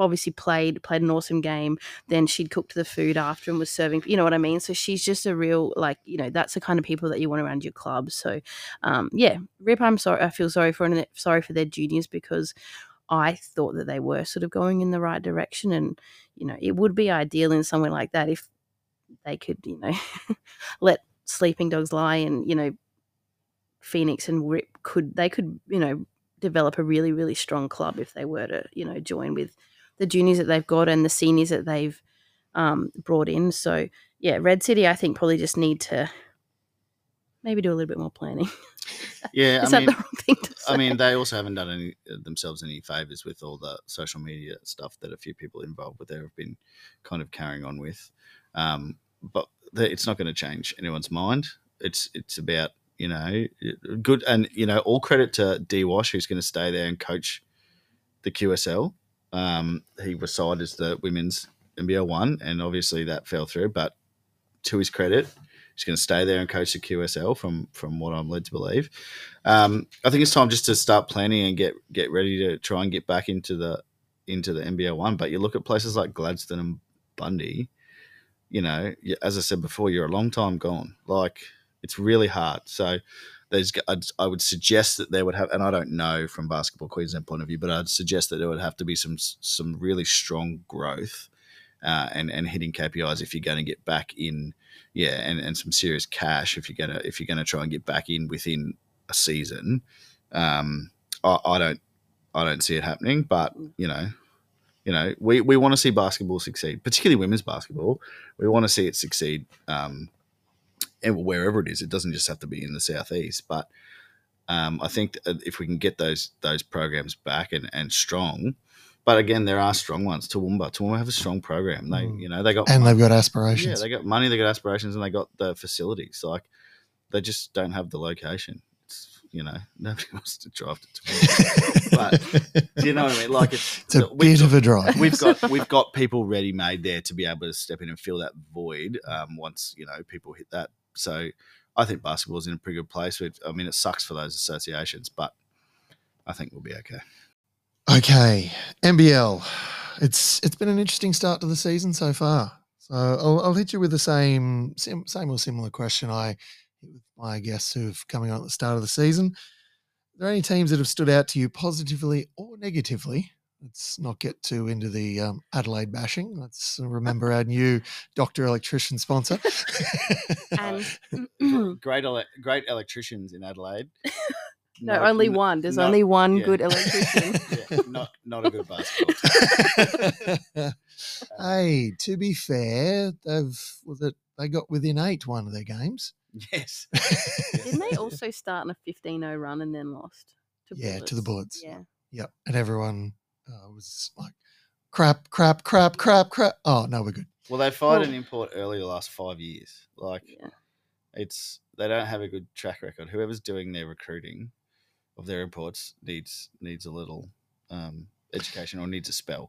obviously played an awesome game. Then she'd cooked the food after and was serving, you know what I mean? So she's just a real, like, you know, that's the kind of people that you want around your club. So, yeah, Rip, I feel sorry for their juniors, because I thought that they were sort of going in the right direction. And, you know, it would be ideal in somewhere like that if they could, you know, let Sleeping Dogs lie, and, you know, Phoenix and Rip could, you know, develop a really, really strong club if they were to, you know, join with the juniors that they've got and the seniors that they've brought in. So, yeah, Red City, I think, probably just need to maybe do a little bit more planning. Yeah, Is that the wrong thing to say? I mean, they also haven't done themselves any favors with all the social media stuff that a few people involved with there have been kind of carrying on with. But it's not going to change anyone's mind. It's about, you know, good, and, you know, all credit to D Wash, who's going to stay there and coach the QSL. He was signed as the women's NBL 1, and obviously that fell through. But to his credit, he's going to stay there and coach the QSL from what I'm led to believe. I think it's time just to start planning and get ready to try and get back into the NBL 1. But you look at places like Gladstone and Bundy, you know, as I said before, you're a long time gone. Like, it's really hard. So I would suggest that there would have, and I don't know from Basketball Queensland point of view, but I'd suggest that there would have to be some really strong growth and hitting KPIs if you're going to get back in, and some serious cash if you're gonna try and get back in within a season. I don't see it happening, but you know, we want to see basketball succeed, particularly women's basketball. We want to see it succeed wherever it is. It doesn't just have to be in the southeast, but I think that if we can get those programs back and strong. But again, there are strong ones. Toowoomba have a strong program. They've got aspirations. Yeah, they got money, they got aspirations, and they got the facilities. Like, they just don't have the location. It's, you know, nobody wants to drive to Toowoomba. But do you know what I mean? Like, it's a bit of a drive. We've got people ready made there to be able to step in and fill that void once, you know, people hit that. So I think basketball is in a pretty good place. I mean, it sucks for those associations, but I think we'll be okay. Okay, NBL. It's been an interesting start to the season so far. So I'll hit you with the same or similar question I hit with my guests who've coming on at the start of the season. Are there any teams that have stood out to you positively or negatively? Let's not get too into the Adelaide bashing. Let's remember our new Dr. Electrician sponsor. And great electricians in Adelaide. No, only one. There's only one good electrician. Not a good basketball. Hey, to be fair, they got within 8 one of their games. Yes. Didn't they also start on a 15-0 run and then lost? To the Bullets. Yeah. Yep. And everyone was like, crap. Oh, no, we're good. Well, they fired an import early the last 5 years. Like, they don't have a good track record. Whoever's doing their recruiting of their imports needs a little education, or needs a spell.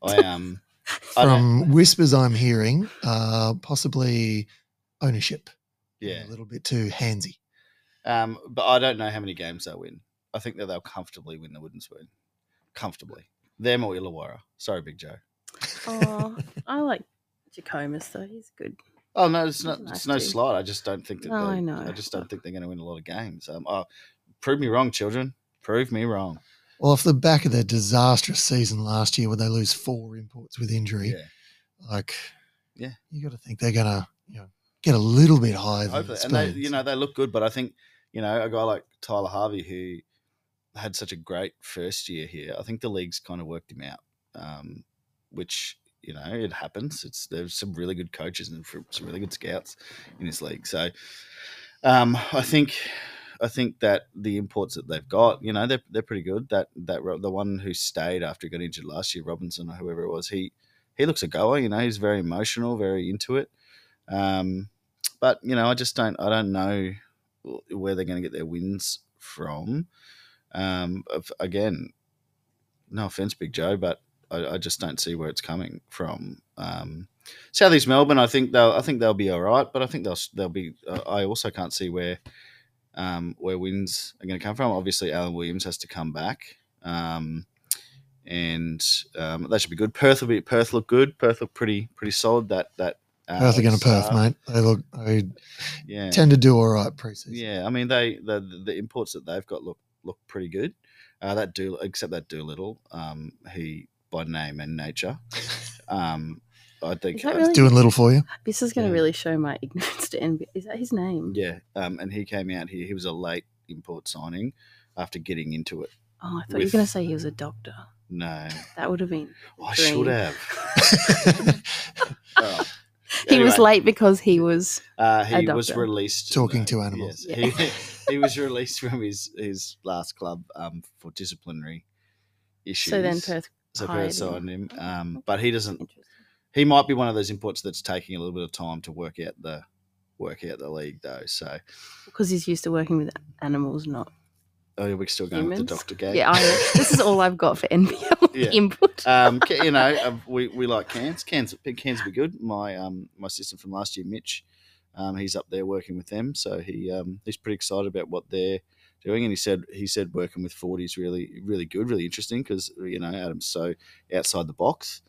From whispers I'm hearing, possibly ownership. Yeah. A little bit too handsy. But I don't know how many games they'll win. I think that they'll comfortably win the Wooden Spoon. Comfortably. Them or Illawarra. Sorry, Big Joe. Oh, I like Jacomas, though. He's good. Oh, no, it's no slight. I just don't think that I know. I just don't think they're going to win a lot of games. Prove me wrong, children. Prove me wrong. Well, off the back of their disastrous season last year where they lose 4 imports with injury, you got to think they're going to get a little bit higher than the Spoons. And they look good, but I think, a guy like Tyler Harvey, who had such a great first year here, I think the league's kind of worked him out, which, it happens. There's some really good coaches and some really good scouts in this league. So I think that the imports that they've got, they're pretty good. That the one who stayed after he got injured last year, Robinson or whoever it was, he looks a goer. He's very emotional, very into it. But I don't know where they're going to get their wins from. Again, no offense, Big Joe, but I just don't see where it's coming from. Southeast Melbourne, I think they'll be all right, but I think they'll be. I also can't see where wins are going to come from. Obviously, Alan Williams has to come back. and that should be good. Perth look good. Perth look pretty solid. That Perth are going to Perth, mate. They yeah, tend to do all right preseason. yeah. I mean, the imports that they've got look pretty good. Except that Doolittle, he by name and nature. I think Is that really- Doing little for you. This is going to really show my ignorance to NBA. Is that his name? yeah, and he came out here. He was a late import signing after getting into it. Oh, I thought you were going to say he was a doctor. No, That would have been. I dream. should have. All right. He was Anyway, late because he was. He was doctor. released. Talking to animals. Yes, he was released from his last club for disciplinary issues. So then Perth. So hired Perth signed him, Okay. but he doesn't. Interesting. He might be one of those imports that's taking a little bit of time to work out the league, though. So, Because he's used to working with animals, not we're still going with the humans. Dr. Gate. Yeah, this is all I've got for NBL Yeah. input. We like Cairns. Cairns would be good. My assistant from last year, Mitch, he's up there working with them, so he's pretty excited about what they're doing. And he said working with 40 is really really good, really interesting because Adam's so outside the box,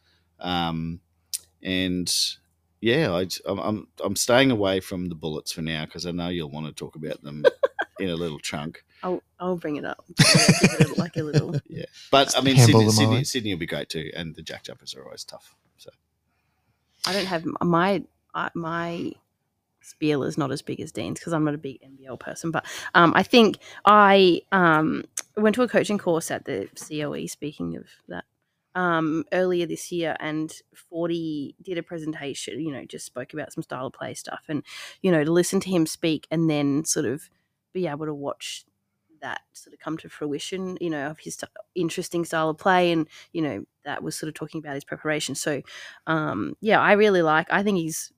and yeah, I'm staying away from the Bullets for now because I know you'll want to talk about them in a little chunk. I'll bring it up. Give it like a little. Yeah, but I mean, Handball them away. Sydney will be great too, and the Jack Jumpers are always tough. So I don't have my spiel is not as big as Dean's because I'm not a big NBL person. But I think I went to a coaching course at the COE. Speaking of that, earlier this year, and 40 did a presentation. Just spoke about some style of play stuff, and to listen to him speak, and then sort of be able to watch that sort of come to fruition, of his interesting style of play, and that was sort of talking about his preparation. So, I really I think he's,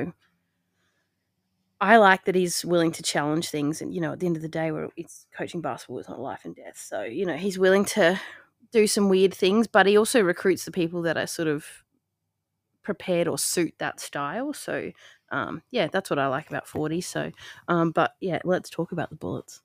I like that he's willing to challenge things, and at the end of the day, where it's coaching basketball is not life and death. So he's willing to do some weird things, but he also recruits the people that are sort of prepared or suit that style. So, that's what I like about 40. So, but yeah, let's talk about the Bullets.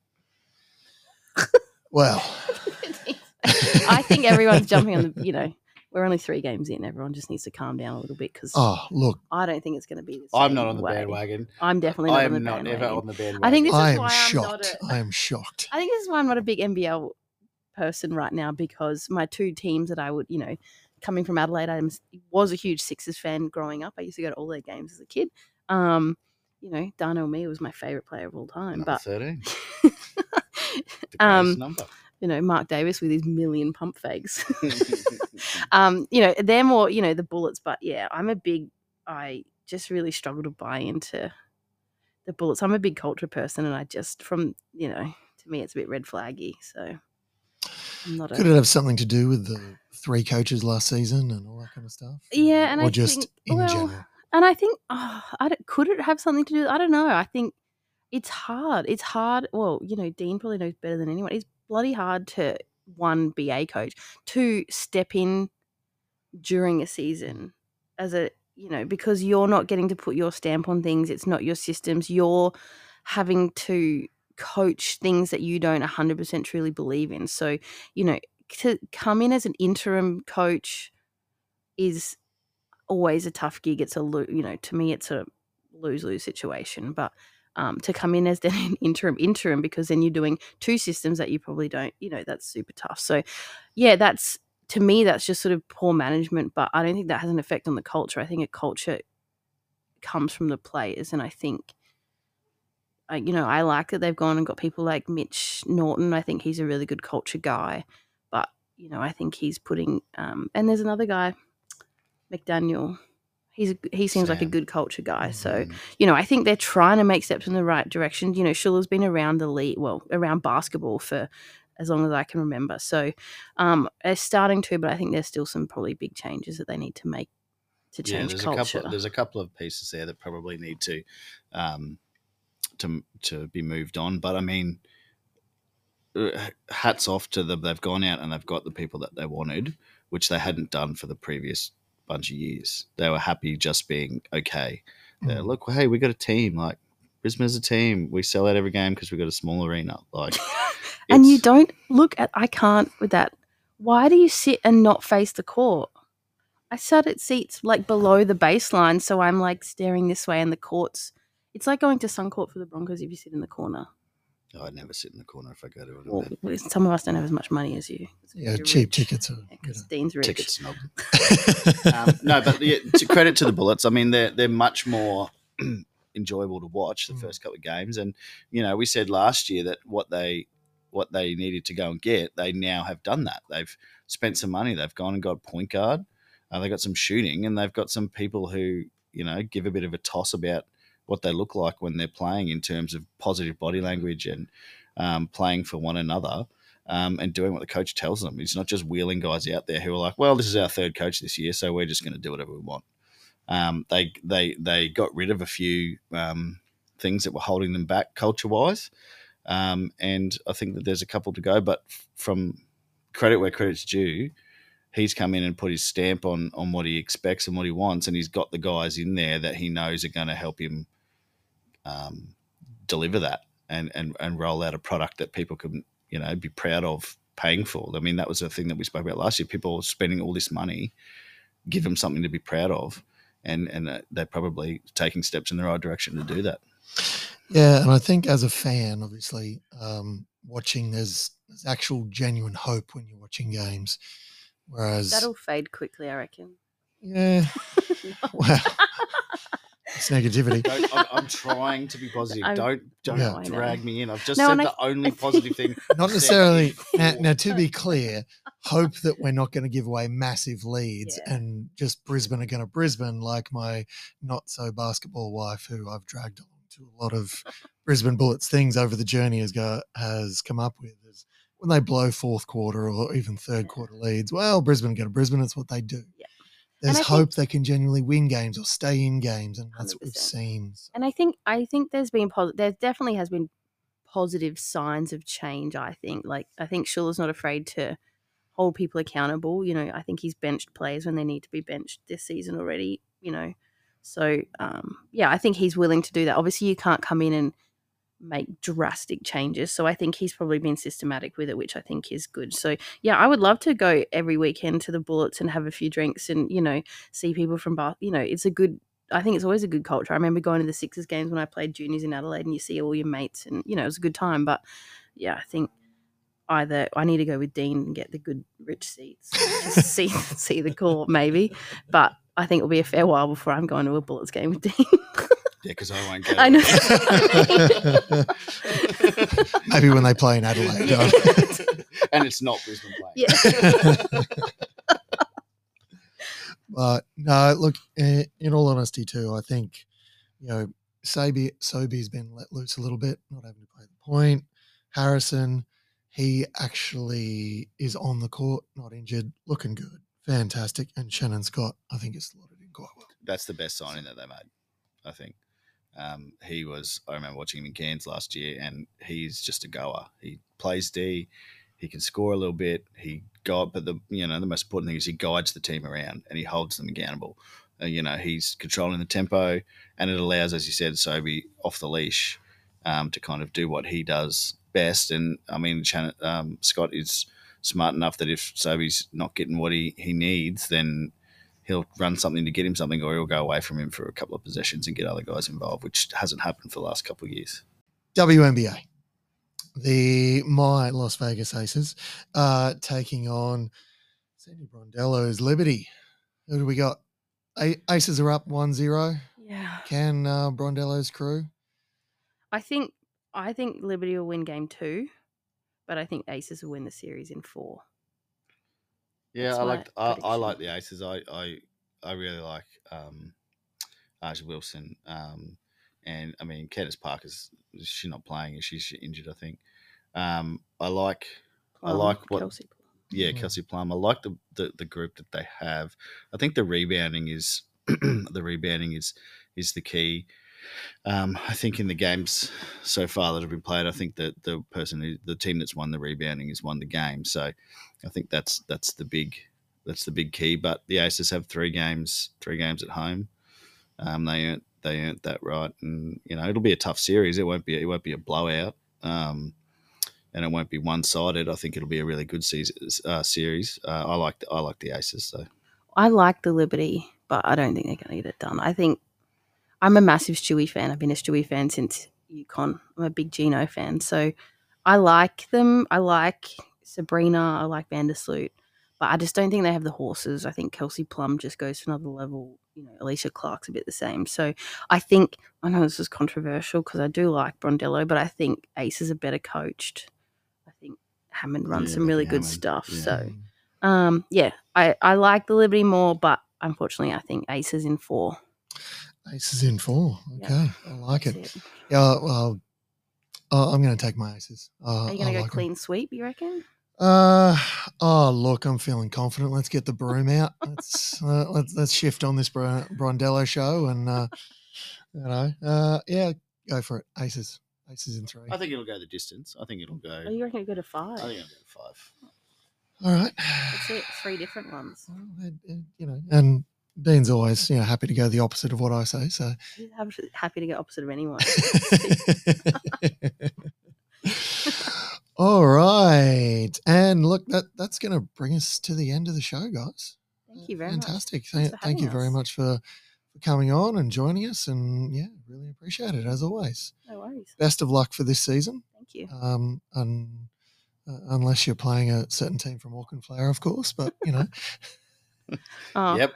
Well, I think everyone's jumping on the, we're only 3 games in. Everyone just needs to calm down a little bit because look, I don't think it's going to be the I'm same not on the way. bandwagon. I'm definitely not I on the am not bandwagon. ever on the bandwagon. I think this is I am why shocked. I am shocked. I think this is why I'm not a big NBL person right now, because my 2 teams that I would, coming from Adelaide, I was a huge Sixers fan growing up. I used to go to all their games as a kid. Darnell Mee was my favourite player of all time. Number But 13. The greatest number. Mark Davis with his million pump fakes. They're more, the Bullets. But yeah, I just really struggle to buy into the Bullets. I'm a big culture person, and I just, to me, it's a bit red flaggy. So I'm not Could it have something to do with the 3 coaches last season and all that kind of stuff? Yeah, and or I just think, in general. And I think, could it have something to do? I don't know. I think it's hard. It's hard. Well, Dean probably knows better than anyone. It's bloody hard to, 1, be a coach, 2, step in during a season as a, because you're not getting to put your stamp on things. It's not your systems. You're having to coach things that you don't 100% truly believe in. So, to come in as an interim coach is always a tough gig. It's to me, it's a lose-lose situation. But to come in as then an interim, because then you're doing 2 systems that you probably don't, that's super tough. So, yeah, to me, that's just sort of poor management. But I don't think that has an effect on the culture. I think a culture comes from the players, and I think, I like that they've gone and got people like Mitch Norton. I think he's a really good culture guy. But, I think he's putting and there's another guy, McDaniel. He seems like a good culture guy. So, I think they're trying to make steps in the right direction. Schuller's been around the league, around basketball for as long as I can remember. So, they're starting to, but I think there's still some probably big changes that they need to make to change culture. There's a couple of pieces there that probably need to be moved on. But I mean, hats off to them. They've gone out and they've got the people that they wanted, which they hadn't done for the previous bunch of years. They were happy just being okay. Look, hey, we got a team. Like, Brisbane is a team. We sell out every game because we got a small arena. Like, and you don't look at. I can't with that. Why do you sit and not face the court? I sat at seats like below the baseline, so I'm like staring this way, and the courts. It's like going to Suncorp for the Broncos if you sit in the corner. Oh, I'd never sit in the corner if I go to an Well, event. some of us don't have as much money as you. Yeah, You're cheap rich. tickets are. Because Dean's rich. Ticket snob. No, but credit to the Bullets. I mean, they're much more enjoyable to watch the first couple of games, and we said last year that what they needed to go and get, they now have done that. They've spent some money. They've gone and got a point guard. They've got some shooting, and they've got some people who give a bit of a toss about what they look like when they're playing in terms of positive body language and playing for one another. And doing what the coach tells them. He's not just wheeling guys out there who are like, well, this is our third coach this year, so we're just going to do whatever we want. They got rid of a few things that were holding them back culture-wise, and I think that there's a couple to go. But from credit where credit's due, he's come in and put his stamp on what he expects and what he wants, and he's got the guys in there that he knows are going to help him deliver that and roll out a product that people can be proud of paying for. I mean, that was the thing that we spoke about last year. People were spending all this money, give them something to be proud of, and they're probably taking steps in the right direction to do that. Yeah, and I think as a fan, obviously, watching there's actual genuine hope when you're watching games, whereas That'll fade quickly, I reckon. yeah, well, it's negativity. I'm trying to be positive. Don't Yeah. drag me in. I've just No, said and the only positive thing. Not necessarily. Now, to be clear, hope that we're not going to give away massive leads Yeah. and just Brisbane are going to Brisbane, like my not so basketball wife, who I've dragged along to a lot of Brisbane Bullets things over the journey, has come up with is when they blow fourth quarter or even third quarter leads. Well, Brisbane go to Brisbane. It's what they do. Yeah. There's I hope they can genuinely win games or stay in games, and that's what we've 100%. seen. And I think there definitely has been positive signs of change. I think Schuler's not afraid to hold people accountable. I think he's benched players when they need to be benched this season already. So I think he's willing to do that. Obviously, you can't come in and make drastic changes. So I think he's probably been systematic with it, which I think is good. So yeah, I would love to go every weekend to the Bullets and have a few drinks and see people from Bath. I think it's always a good culture. I remember going to the Sixers games when I played juniors in Adelaide, and you see all your mates, and it was a good time. But yeah, I think either I need to go with Dean and get the good rich seats, just see the court maybe. But I think it'll be a fair while before I'm going to a Bullets game with Dean. Yeah, because I won't go. I know. Maybe when they play in Adelaide. And it's not Brisbane playing. Yeah. But no, look, in all honesty too, I think, Sobey's been let loose a little bit, not having to play the point. Harrison, he actually is on the court, not injured, looking good. Fantastic. And Shannon Scott, I think, has slotted in quite well. That's the best signing that they made, I think. I remember watching him in Cairns last year, and he's just a goer. He plays D, he can score a little bit, but the most important thing is he guides the team around and he holds them accountable. He's controlling the tempo, and it allows, as you said, Sobey off the leash to kind of do what he does best. And I mean, Scott is smart enough that if Sobey's not getting what he needs, then he'll run something to get him something, or he'll go away from him for a couple of possessions and get other guys involved, which hasn't happened for the last couple of years. WNBA. My Las Vegas Aces taking on Sandy Brondello's Liberty. Who do we got? Aces are up 1-0. Yeah. Can Brondello's crew? I think Liberty will win game 2, but I think Aces will win the series in 4. Yeah, That's my I prediction. like the Aces. I really like Aja Wilson, and I mean Candace Parker's, she's not playing, she's injured, I think. I like what Kelsey Plum. Yeah, Kelsey Plum. I like the group that they have. I think the rebounding is the key. I think in the games so far that have been played, I think that the team that's won the rebounding has won the game. So I think that's the big key. But the Aces have 3 games at home. They earned that right, and it'll be a tough series. It won't be a blowout. and it won't be one-sided. I think it'll be a really good series. I like the Aces. So I like the Liberty, but I don't think they're going to get it done. I think I'm a massive Stewie fan. I've been a Stewie fan since UConn. I'm a big Gino fan. So I like them. I like Sabrina. I like Vandersloot. But I just don't think they have the horses. I think Kelsey Plum just goes to another level. Alicia Clark's a bit the same. So I think, I know this is controversial because I do like Brondello, but I think Aces are better coached. I think Hammond runs some really good stuff. Yeah. So, I like the Liberty more, but unfortunately I think Aces in 4. Aces in 4. Okay, I like it. That's it. Yeah, well, I'm going to take my Aces. Are you going to go like 'em. clean sweep, you reckon? Look, I'm feeling confident. Let's get the broom out. Let's shift on this Brondello show, and go for it. Aces in 3. I think it'll go the distance. I think it'll go. Oh, you reckon it'll go to 5? I think it'll go to 5. All right. That's it. 3 different ones. Well, and Dean's always happy to go the opposite of what I say. So He's happy to go opposite of anyone. All right. And look, that's going to bring us to the end of the show, guys. Thank you very Fantastic. much. Thank you very much for coming on and joining us. And, really appreciate it, as always. No worries. Best of luck for this season. Thank you. Unless you're playing a certain team from Auckland Flower, of course. But, Oh. Yep.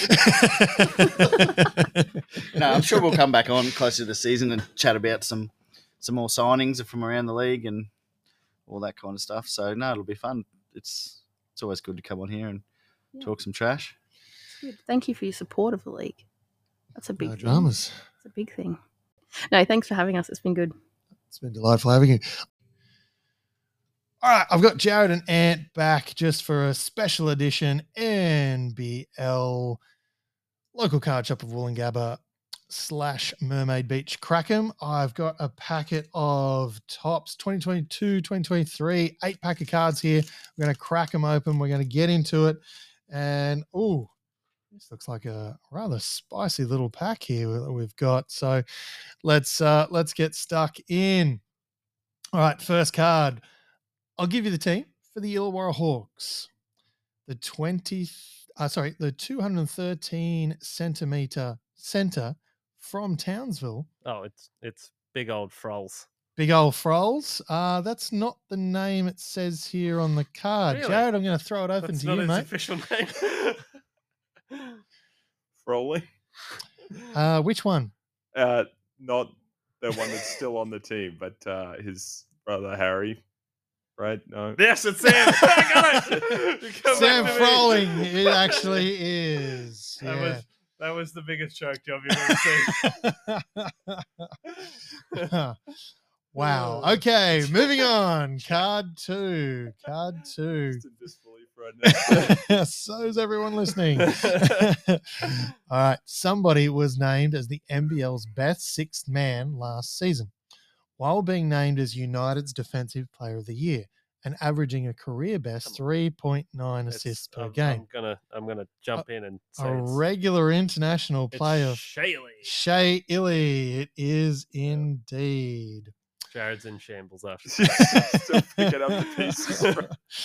No, I'm sure we'll come back on closer to the season and chat about some more signings from around the league and all that kind of stuff. So no, it'll be fun. It's always good to come on here and talk some trash. It's good. Thank you for your support of the league. That's a big thing. Dramas. It's a big thing. No, thanks for having us. It's been good. It's been delightful having you. All right, I've got Jared and Ant back just for a special edition NBL local card shop of Woolloongabba / Mermaid Beach Crackham. I've got a packet of Topps 2022, 2023, 8-pack of cards here. We're going to crack them open. We're going to get into it. And, this looks like a rather spicy little pack here that we've got. So let's get stuck in. All right, first card. I'll give you the team for the Illawarra Hawks. The 213 centimeter center from Townsville. Oh, it's big old Frolls. Big old Frolls. That's not the name it says here on the card. Really? Jared, I'm going to throw it open to you, mate. That's not its official name. Froley. Which one? Not the one that's still on the team, but his brother Harry. Right? No. Yes, it's Sam. I got it. Sam Froling. It actually is. That was the biggest choke job you've ever seen. Wow. Okay, moving on. Card 2. Just in disbelief right now. So's everyone listening. All right. Somebody was named as the NBL's best sixth man last season, while being named as United's Defensive Player of the Year and averaging a career best 3.9 assists per game. I'm gonna jump in and say a regular international player. Shea Illy. It is indeed. Jared's in shambles after Still picking up the pieces.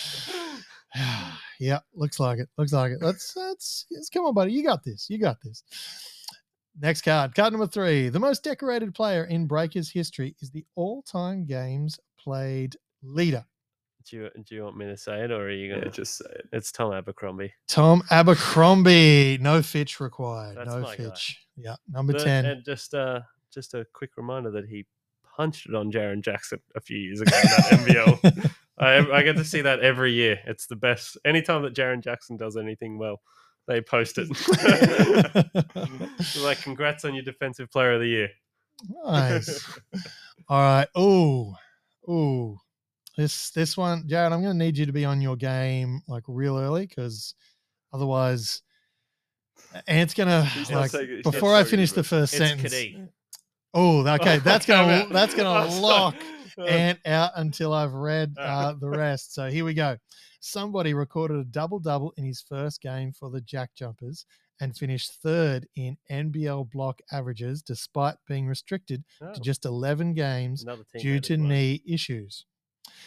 Yeah, looks like it. Let's come on, buddy. You got this. Next card. Card number 3. The most decorated player in Breakers history is the all-time games played leader. Do you want me to say it, or are you gonna just say it? It's Tom Abercrombie. Tom Abercrombie. No Fitch required. That's no my Fitch. Guy. Yeah, number 10. And just a quick reminder that he punched it on Jaren Jackson a few years ago in that NBL. I get to see that every year. It's the best. Anytime that Jaren Jackson does anything well, they post it. Like, congrats on your Defensive Player of the Year. Nice. All right. Ooh. This one, Jared, I'm going to need you to be on your game like real early, because otherwise, Ant's going to before I finish the first sentence. Oh, okay. That's going to lock Ant out until I've read the rest. So here we go. Somebody recorded a double-double in his first game for the Jack Jumpers and finished third in NBL block averages despite being restricted to just 11 games due to knee issues.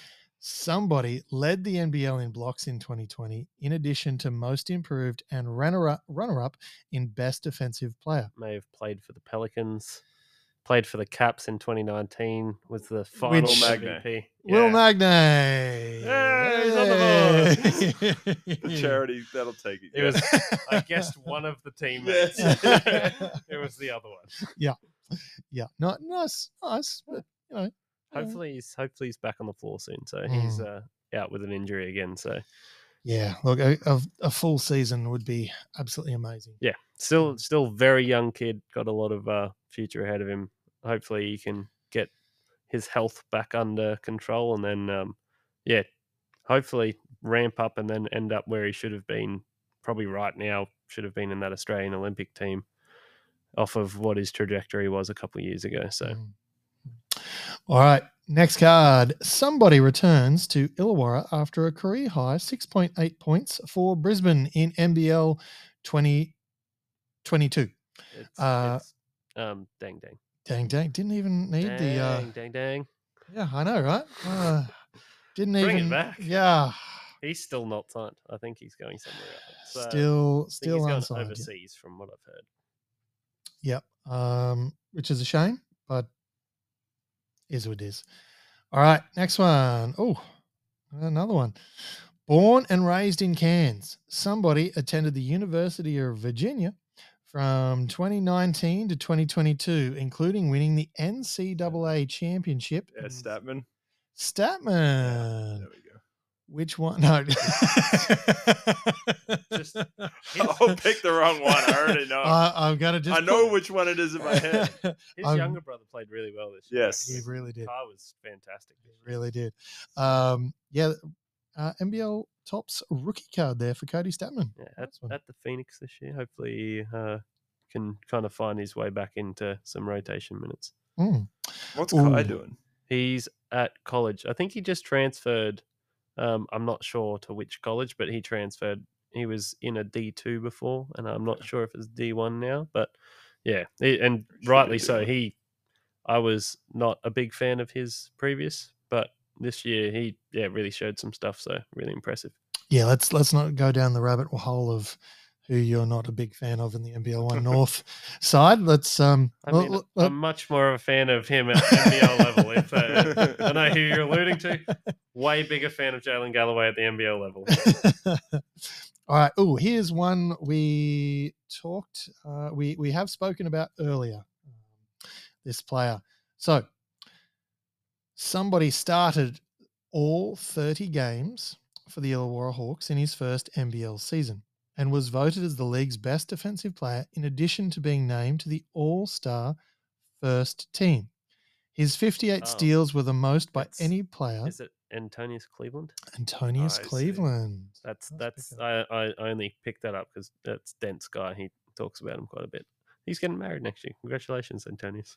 Somebody led the NBL in blocks in 2020, in addition to most improved and runner-up in best defensive player. May have played for the Pelicans. Played for the Caps in 2019. Was the final Which- MVP. Will Yeah. Magnay. Yeah, he's on the board. The charity, that'll take it. It was, I guessed, one of the teammates. It was the other one. Yeah, not nice, but you know. Hopefully he's back on the floor soon. So he's Mm. out with an injury again. So Yeah, look, a full season would be absolutely amazing. yeah, still very young kid. Got a lot of future ahead of him. Hopefully he can get his health back under control, and then hopefully ramp up and then end up where he should have been. Probably right now should have been in that Australian Olympic team, off of what his trajectory was a couple of years ago. So. Mm. All right, next card. Somebody returns to Illawarra after a career high 6.8 points for Brisbane in NBL 2022. It's dang. Dang, didn't even need Dang. Yeah, I know, right? Didn't Bring it even back. Yeah, He's still not signed. I think he's going somewhere else. So, still I think he's unsigned. going Yep. overseas, from what I've heard. Yep. Which is a shame, but is what it is. All right, next one. Oh, another one. Born and raised in Cairns, somebody attended the University of Virginia from 2019 to 2022, including winning the NCAA championship. Yeah, Statman. Statman. There we go. Which one? No. Just I'll pick the wrong one. I already know. I've got to just. I know which one it is in my head. his I'm- younger brother played really well this year. Yes. He really did. Carr was fantastic. He really did. NBL tops rookie card there for Cody Statman. Yeah, Nice one. at the Phoenix this year. Hopefully he can kind of find his way back into some rotation minutes. Mm. What's Ooh. Kai doing? He's at college. I think he just transferred. I'm not sure to which college, but he transferred. He was in a D2 before, and I'm not sure if it's D1 now. But yeah, and Pretty sure rightly they're so. D1. I was not a big fan of his previous, but this year he really showed some stuff. So really impressive. Yeah, let's not go down the rabbit hole of who you're not a big fan of in the NBL One North side. Let's I'm much more of a fan of him at NBL level. If I know who you're alluding to. Way bigger fan of Jalen Galloway at the NBL level. All right. Oh, here's one we talked. We have spoken about earlier. This player. So somebody started all 30 games for the Illawarra Hawks in his first NBL season and was voted as the league's best defensive player, in addition to being named to the All-Star first team. His 58 steals were the most by any player. Is it Antonius Cleveland? Antonius I see. Cleveland. That's Let's pick it I only picked that up because that's Dent's guy. He talks about him quite a bit. He's getting married next year. Congratulations, Antonius.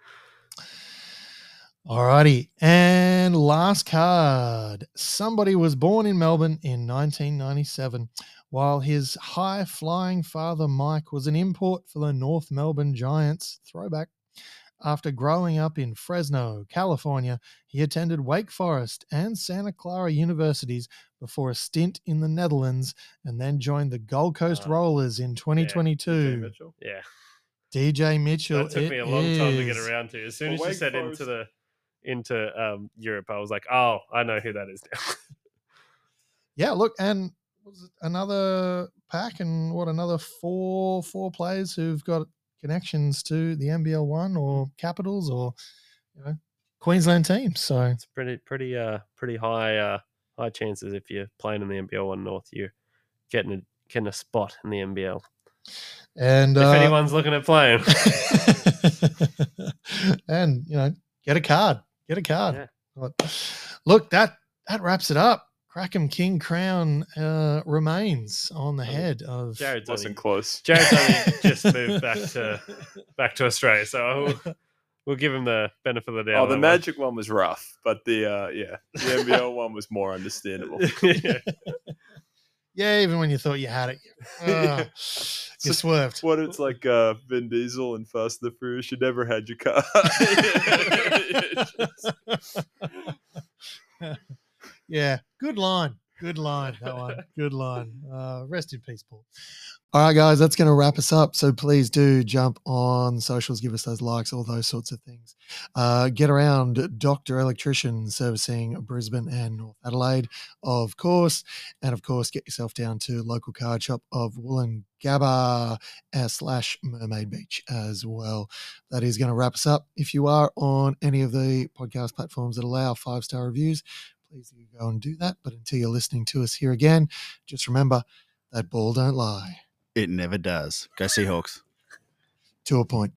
Alrighty. And last card. Somebody was born in Melbourne in 1997, while his high-flying father, Mike, was an import for the North Melbourne Giants. Throwback. After growing up in Fresno, California, he attended Wake Forest and Santa Clara universities before a stint in the Netherlands, and then joined the Gold Coast Rollers in 2022. DJ Mitchell. Yeah, DJ Mitchell. that took me a long time to get is. around to. As soon Well, as you Wake said Forest- into Europe, I was like, oh, I know who that is now. Yeah, look, and was it another pack and another four players who've got connections to the NBL One or Capitals or Queensland teams. So It's pretty high chances if you're playing in the NBL One North, you're getting a spot in the NBL. and If anyone's looking at playing, and get a card. Yeah. Look, that wraps it up. Crackham King crown remains on the head of Jared's Wasn't only close. just moved back to Australia, so we'll give him the benefit of the doubt. Oh, the Magic one was rough, but the NBL one was more understandable. Yeah. Yeah, even when you thought you had it, you swerved. What it's like Vin Diesel in Fast and the Furious, you never had your car. Yeah, good line. Good line, that one. Good line. Rest in peace, Paul. All right, guys, that's going to wrap us up. So please do jump on socials, give us those likes, all those sorts of things. Get around Dr. Electrician servicing Brisbane and North Adelaide, of course. And, of course, get yourself down to local card shop of Wollongabba / Mermaid Beach as well. That is going to wrap us up. If you are on any of the podcast platforms that allow 5-star reviews, please do go and do that. But until you're listening to us here again, just remember that ball don't lie. It never does. Go Seahawks. To a point.